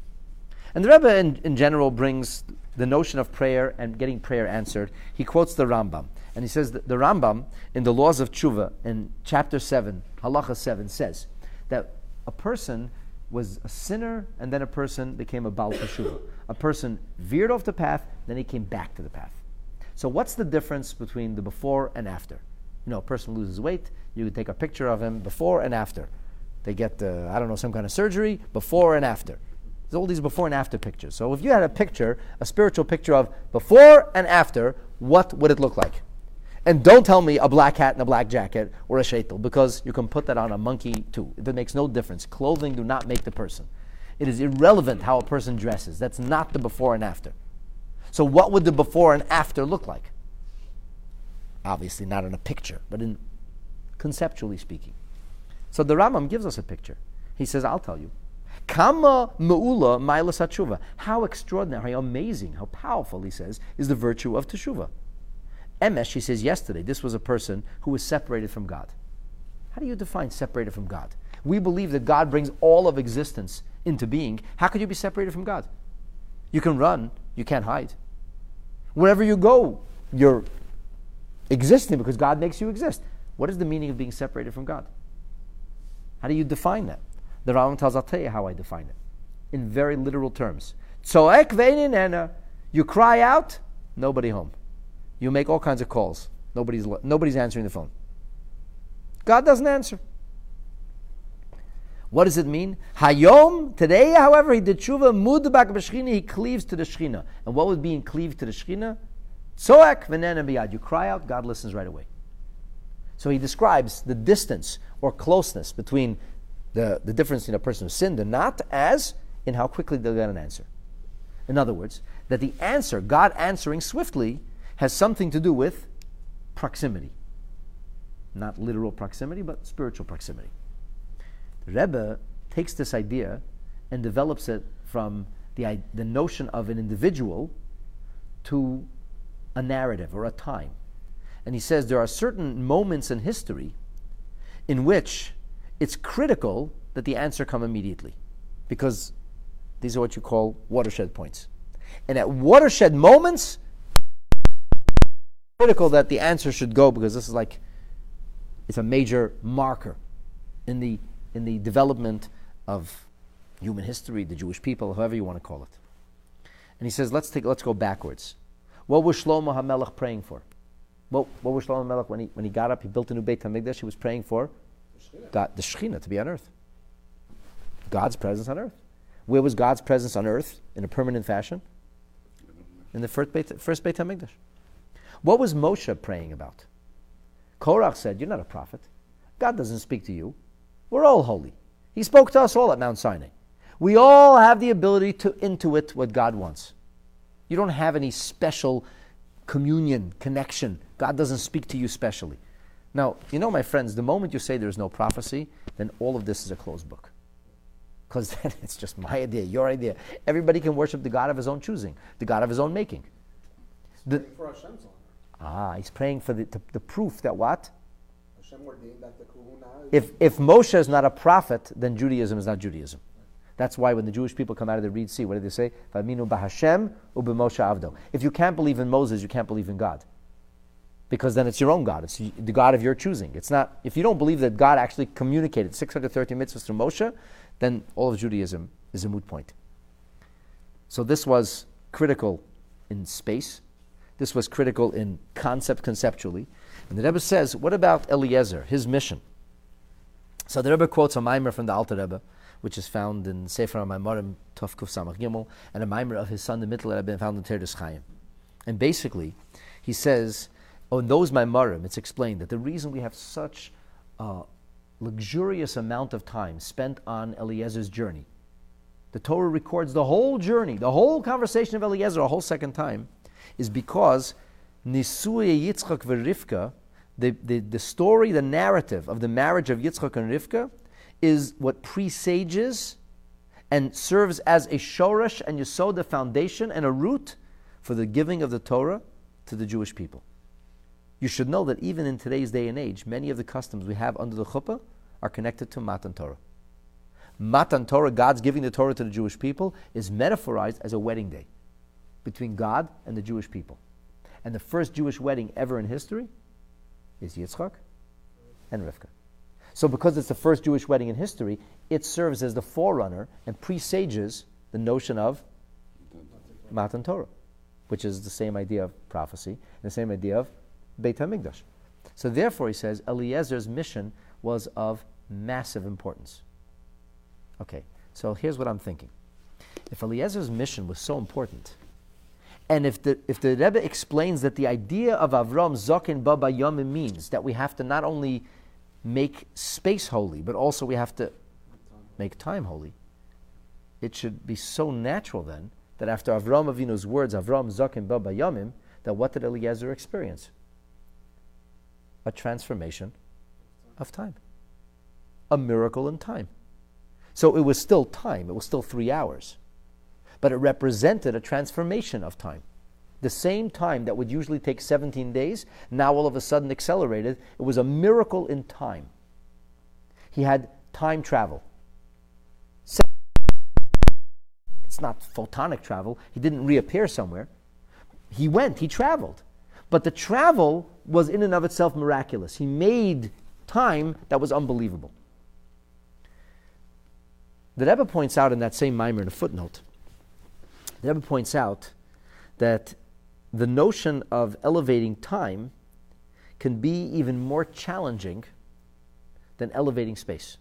And the Rebbe in, in general brings the notion of prayer and getting prayer answered. He quotes the Rambam. And he says that the Rambam in the Laws of Tshuva in chapter seven, Halacha seven, says that a person was a sinner and then a person became a Baal Teshuvah. A person veered off the path, then he came back to the path. So what's the difference between the before and after? You know, a person loses weight, you can take a picture of him before and after. They get, uh, I don't know, some kind of surgery, before and after. There's all these before and after pictures. So if you had a picture, a spiritual picture of before and after, what would it look like? And don't tell me a black hat and a black jacket or a shaitel, because you can put that on a monkey too. It makes no difference. Clothing do not make the person. It is irrelevant how a person dresses. That's not the before and after. So what would the before and after look like? Obviously not in a picture, but in conceptually speaking. So the Rambam gives us a picture. He says, I'll tell you. Kama me'ula mailas hatshuva. How extraordinary, how amazing, how powerful, he says, is the virtue of teshuva. Emesh, he says yesterday, this was a person who was separated from God. How do you define separated from God? We believe that God brings all of existence into being. How could you be separated from God? You can run, you can't hide. Wherever you go, you're existing because God makes you exist. What is the meaning of being separated from God? How do you define that? The Rambam tells, I'll tell you how I define it. In very literal terms. Tzoek ve'inena. You cry out, nobody home. You make all kinds of calls. Nobody's nobody's answering the phone. God doesn't answer. What does it mean? Hayom, today, however, he did tshuva, mudbak b'shchina, he cleaves to the shchina. And what would being cleaved to the shchina? Tzoek v'nena biyad. You cry out, God listens right away. So he describes the distance or closeness between the, the difference in a person who sinned and not as in how quickly they'll get an answer. In other words, that the answer, God answering swiftly, has something to do with proximity. Not literal proximity, but spiritual proximity. The Rebbe takes this idea and develops it from the, the notion of an individual to a narrative or a time. And he says there are certain moments in history in which it's critical that the answer come immediately, because these are what you call watershed points. And at watershed moments, critical that the answer should go, because this is like, it's a major marker in the in the development of human history, the Jewish people, however you want to call it. And he says, let's take let's go backwards. What was Shlomo HaMelech praying for? What, what was Shlomo HaMelech when he when he got up, he built a new Beit HaMikdash, he was praying for God, the Shekhinah to be on earth. God's presence on earth. Where was God's presence on earth in a permanent fashion? In the first Beit, first Beit HaMikdash. What was Moshe praying about? Korach said, you're not a prophet. God doesn't speak to you. We're all holy. He spoke to us all at Mount Sinai. We all have the ability to intuit what God wants. You don't have any special communion, connection. God doesn't speak to you specially. Now, you know, my friends, the moment you say there's no prophecy, then all of this is a closed book. Because then it's just my idea, your idea. Everybody can worship the God of his own choosing, the God of his own making. The, For Hashem's honor. ah, he's praying for the, the, the proof that what? Hashem ordained that the kahuna is... If, if Moshe is not a prophet, then Judaism is not Judaism. That's why when the Jewish people come out of the Reed Sea, what do they say? V'aminu b'Hashem u'b'Moshe avdo. If you can't believe in Moses, you can't believe in God. Because then it's your own God. It's the God of your choosing. It's not, if you don't believe that God actually communicated six hundred thirty mitzvahs through Moshe, then all of Judaism is a moot point. So this was critical in space. This was critical in concept, conceptually. And the Rebbe says, what about Eliezer, his mission? So the Rebbe quotes a mimer from the Alter Rebbe, which is found in Sefer HaMaimarim, Tov Kuf Samach Gimel, and a mimer of his son, the Mittel Rebbe, found in Teres Chaim. And basically, he says, oh, in those Maimarim, it's explained that the reason we have such uh, luxurious amount of time spent on Eliezer's journey. The Torah records the whole journey, the whole conversation of Eliezer a whole second time, is because Nisui Yitzchak v'Rivka, the, the, the story, the narrative of the marriage of Yitzchak and Rivka, is what presages and serves as a shoresh and yesod, the foundation and a root for the giving of the Torah to the Jewish people. You should know that even in today's day and age, many of the customs we have under the chuppah are connected to Matan Torah. Matan Torah, God's giving the Torah to the Jewish people, is metaphorized as a wedding day between God and the Jewish people. And the first Jewish wedding ever in history is Yitzchak and Rivka. So because it's the first Jewish wedding in history, it serves as the forerunner and presages the notion of Matan Torah, which is the same idea of prophecy and the same idea of Beit HaMikdash. So therefore, he says, Eliezer's mission was of massive importance. Okay, so here's what I'm thinking. If Eliezer's mission was so important, and if the if the Rebbe explains that the idea of Avram Zokin Baba Yomim means that we have to not only make space holy, but also we have to make time holy, it should be so natural then that after Avram Avinu's words, Avram Zokin Baba Yomim, that what did Eliezer experience? A transformation of time. A miracle in time. So it was still time, it was still three hours. But it represented a transformation of time. The same time that would usually take seventeen days, now all of a sudden accelerated. It was a miracle in time. He had time travel. It's not photonic travel. He didn't reappear somewhere. He went, he traveled. But the travel was in and of itself miraculous. He made time that was unbelievable. The Rebbe points out in that same mimer in a footnote, the Rebbe points out that the notion of elevating time can be even more challenging than elevating space.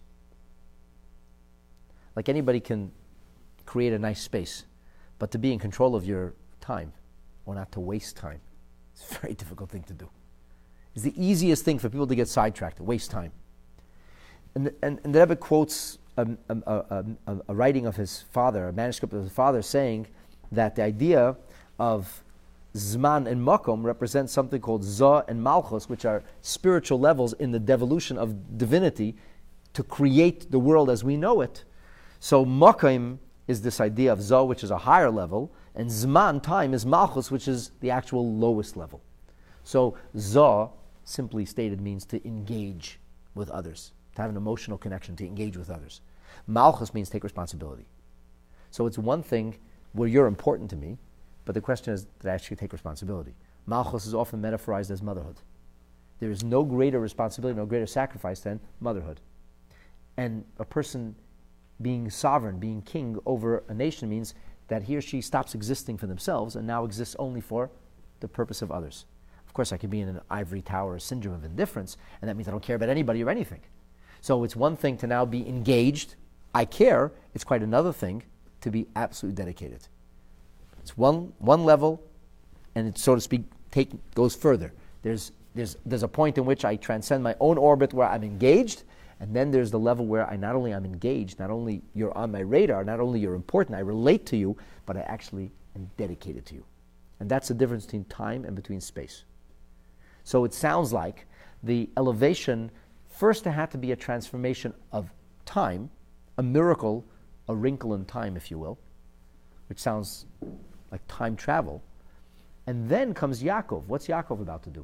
Like anybody can create a nice space, but to be in control of your time, or not to waste time, it's a very difficult thing to do. It's the easiest thing for people to get sidetracked, to waste time. And, and, and the Rebbe quotes a, a, a, a, a writing of his father, a manuscript of his father, saying that the idea of Zman and Makom represents something called Zah and Malchus, which are spiritual levels in the devolution of divinity to create the world as we know it. So Makom is this idea of Zah, which is a higher level, and Zman, time, is Malchus, which is the actual lowest level. So Zah, simply stated, means to engage with others, to have an emotional connection, to engage with others. Malchus means take responsibility. So it's one thing where you're important to me, but the question is, did I actually take responsibility? Malchus is often metaphorized as motherhood. There is no greater responsibility, no greater sacrifice than motherhood. And a person being sovereign, being king over a nation means that he or she stops existing for themselves and now exists only for the purpose of others. Of course, I could be in an ivory tower syndrome of indifference, and that means I don't care about anybody or anything. So it's one thing to now be engaged, I care. It's quite another thing to be absolutely dedicated. It's one one level, and it, so to speak, take, goes further. There's, there's, there's a point in which I transcend my own orbit where I'm engaged, and then there's the level where I not only am engaged, not only you're on my radar, not only you're important, I relate to you, but I actually am dedicated to you. And that's the difference between time and between space. So it sounds like the elevation first there had to be a transformation of time, a miracle, a wrinkle in time, if you will, which sounds like time travel. And then comes Yaakov. What's Yaakov about to do?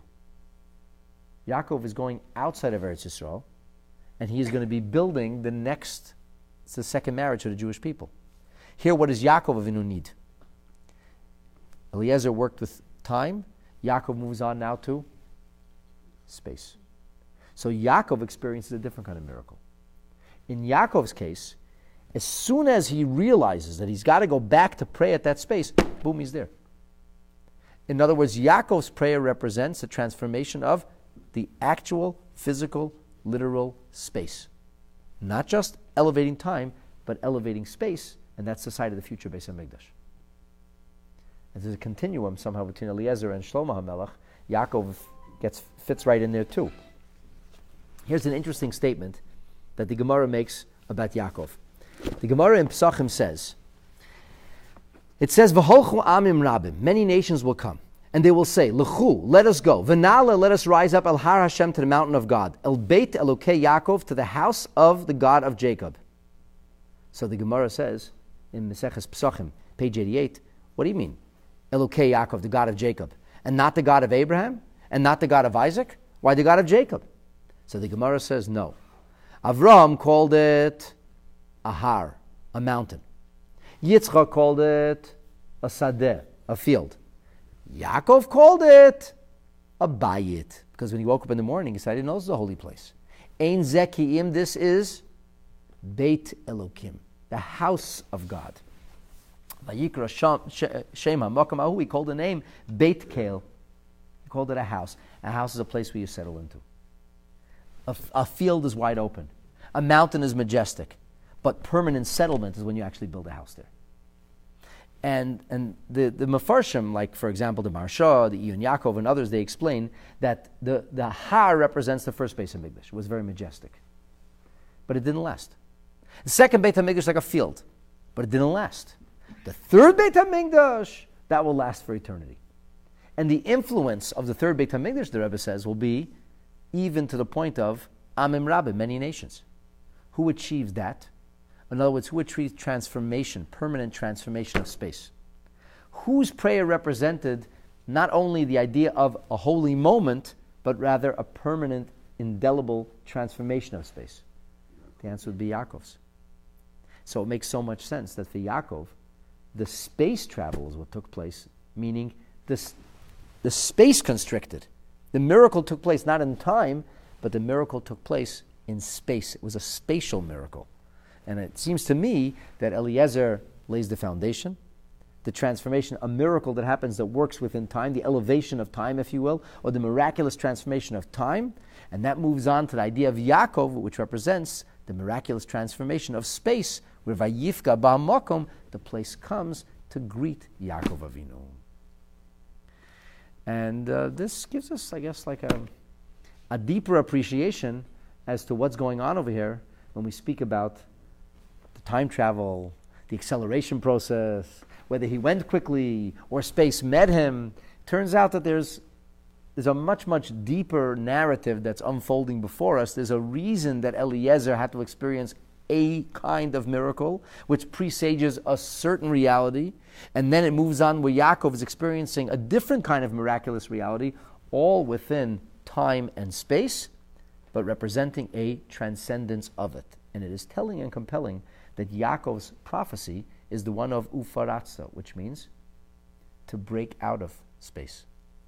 Yaakov is going outside of Eretz Yisrael, and he is going to be building the next, it's the second marriage of the Jewish people. Here, what does Yaakov Avinu need? Eliezer worked with time. Yaakov moves on now to space. So Yaakov experiences a different kind of miracle. In Yaakov's case, as soon as he realizes that he's got to go back to pray at that space, boom, he's there. In other words, Yaakov's prayer represents a transformation of the actual, physical, literal space. Not just elevating time, but elevating space, and that's the site of the future Beis HaMikdash. And there's a continuum somehow between Eliezer and Shlomo HaMelech. Yaakov gets, fits right in there too. Here's an interesting statement that the Gemara makes about Yaakov. The Gemara in Pesachim says, it says, V'holchu amim rabim, many nations will come, and they will say, L'chu, let us go, V'nala, let us rise up, El Har Hashem, to the mountain of God, El Beit Elokei Yaakov, to the house of the God of Jacob. So the Gemara says, in Maseches Pesachim, page eighty-eight, what do you mean? Elokei Yaakov, the God of Jacob, and not the God of Abraham, and not the God of Isaac? Why the God of Jacob? So the Gemara says, no. Avram called it a har, a mountain. Yitzchak called it a sadeh, a field. Yaakov called it a bayit, because when he woke up in the morning, he said, I didn't know this was a holy place. Ein zekiim, this is Beit Elokim, the house of God. Vayikra Shema Makam Ahu, he called the name Beit Kel. He called it a house. A house is a place where you settle into. A, a field is wide open. A mountain is majestic. But permanent settlement is when you actually build a house there. And and the, the Mefarshim, like for example the Maharsha, the Iyun Yaakov, and others, they explain that the, the Har represents the first Beis HaMikdash. It was very majestic. But it didn't last. The second Beit HaMikdash is like a field. But it didn't last. The third Beit HaMikdash, that will last for eternity. And the influence of the third Beit HaMikdash, the Rebbe says, will be even to the point of Amim Rabbim, many nations. Who achieves that? In other words, who achieves transformation, permanent transformation of space? Whose prayer represented not only the idea of a holy moment, but rather a permanent, indelible transformation of space? The answer would be Yaakov's. So it makes so much sense that for Yaakov, the space travel is what took place, meaning this, the space constricted. The miracle took place not in time, but the miracle took place in space. It was a spatial miracle. And it seems to me that Eliezer lays the foundation, the transformation, a miracle that happens that works within time, the elevation of time, if you will, or the miraculous transformation of time. And that moves on to the idea of Yaakov, which represents the miraculous transformation of space, where Vayifka Ba'amakom, the place comes to greet Yaakov Avinu. And uh, this gives us, I guess, like a, a deeper appreciation as to what's going on over here when we speak about the time travel, the acceleration process, whether he went quickly or space met him. Turns out that there's there's a much, much deeper narrative that's unfolding before us. There's a reason that Eliezer had to experience a kind of miracle, which presages a certain reality, and then it moves on where Yaakov is experiencing a different kind of miraculous reality, all within time and space, but representing a transcendence of it. And it is telling and compelling that Yaakov's prophecy is the one of ufaratza, which means to break out of space.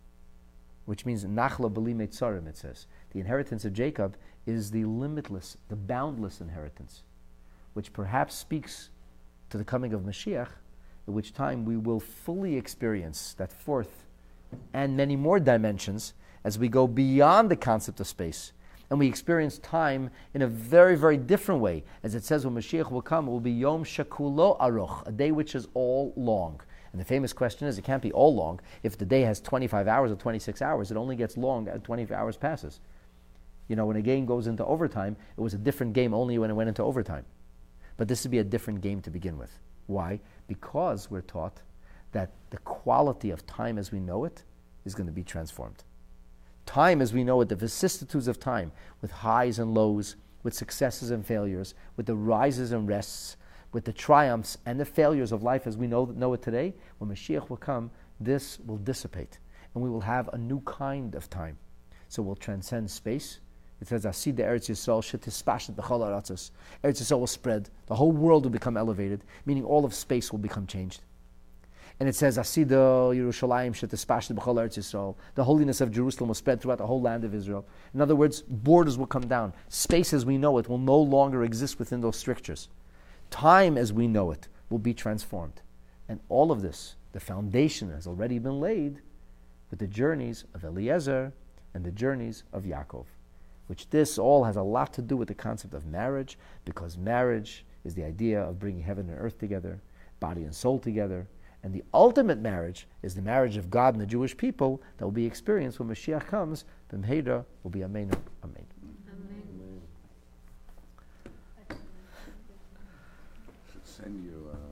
Which means nachla b'li meitzarim, it says. The inheritance of Jacob is the limitless, the boundless inheritance, which perhaps speaks to the coming of Mashiach, at which time we will fully experience that fourth and many more dimensions as we go beyond the concept of space. And we experience time in a very, very different way. As it says, when Mashiach will come, it will be Yom Shakulo Aruch, a day which is all long. And the famous question is, it can't be all long. If the day has twenty-five hours or twenty-six hours, it only gets long as twenty hours passes. You know, when a game goes into overtime, it was a different game only when it went into overtime. But this would be a different game to begin with. Why? Because we're taught that the quality of time as we know it is going to be transformed. Time as we know it, the vicissitudes of time, with highs and lows, with successes and failures, with the rises and rests, with the triumphs and the failures of life as we know, know it today, when Mashiach will come, this will dissipate. And we will have a new kind of time. So we'll transcend space. It says, Asid Eretz Yisrael shetispashet b'chol ha'aratzos. Eretz Yisrael will spread. The whole world will become elevated, meaning all of space will become changed. And it says, Asid Yerushalayim shetispashet b'chol Eretz Yisrael. The holiness of Jerusalem will spread throughout the whole land of Israel. In other words, borders will come down. Space as we know it will no longer exist within those strictures. Time as we know it will be transformed. And all of this, the foundation has already been laid with the journeys of Eliezer and the journeys of Yaakov. Which this all has a lot to do with the concept of marriage, because marriage is the idea of bringing heaven and earth together, body and soul together, and the ultimate marriage is the marriage of God and the Jewish people that will be experienced when Mashiach comes. B'mheira will be Amen. Amen. Amen. send you, uh,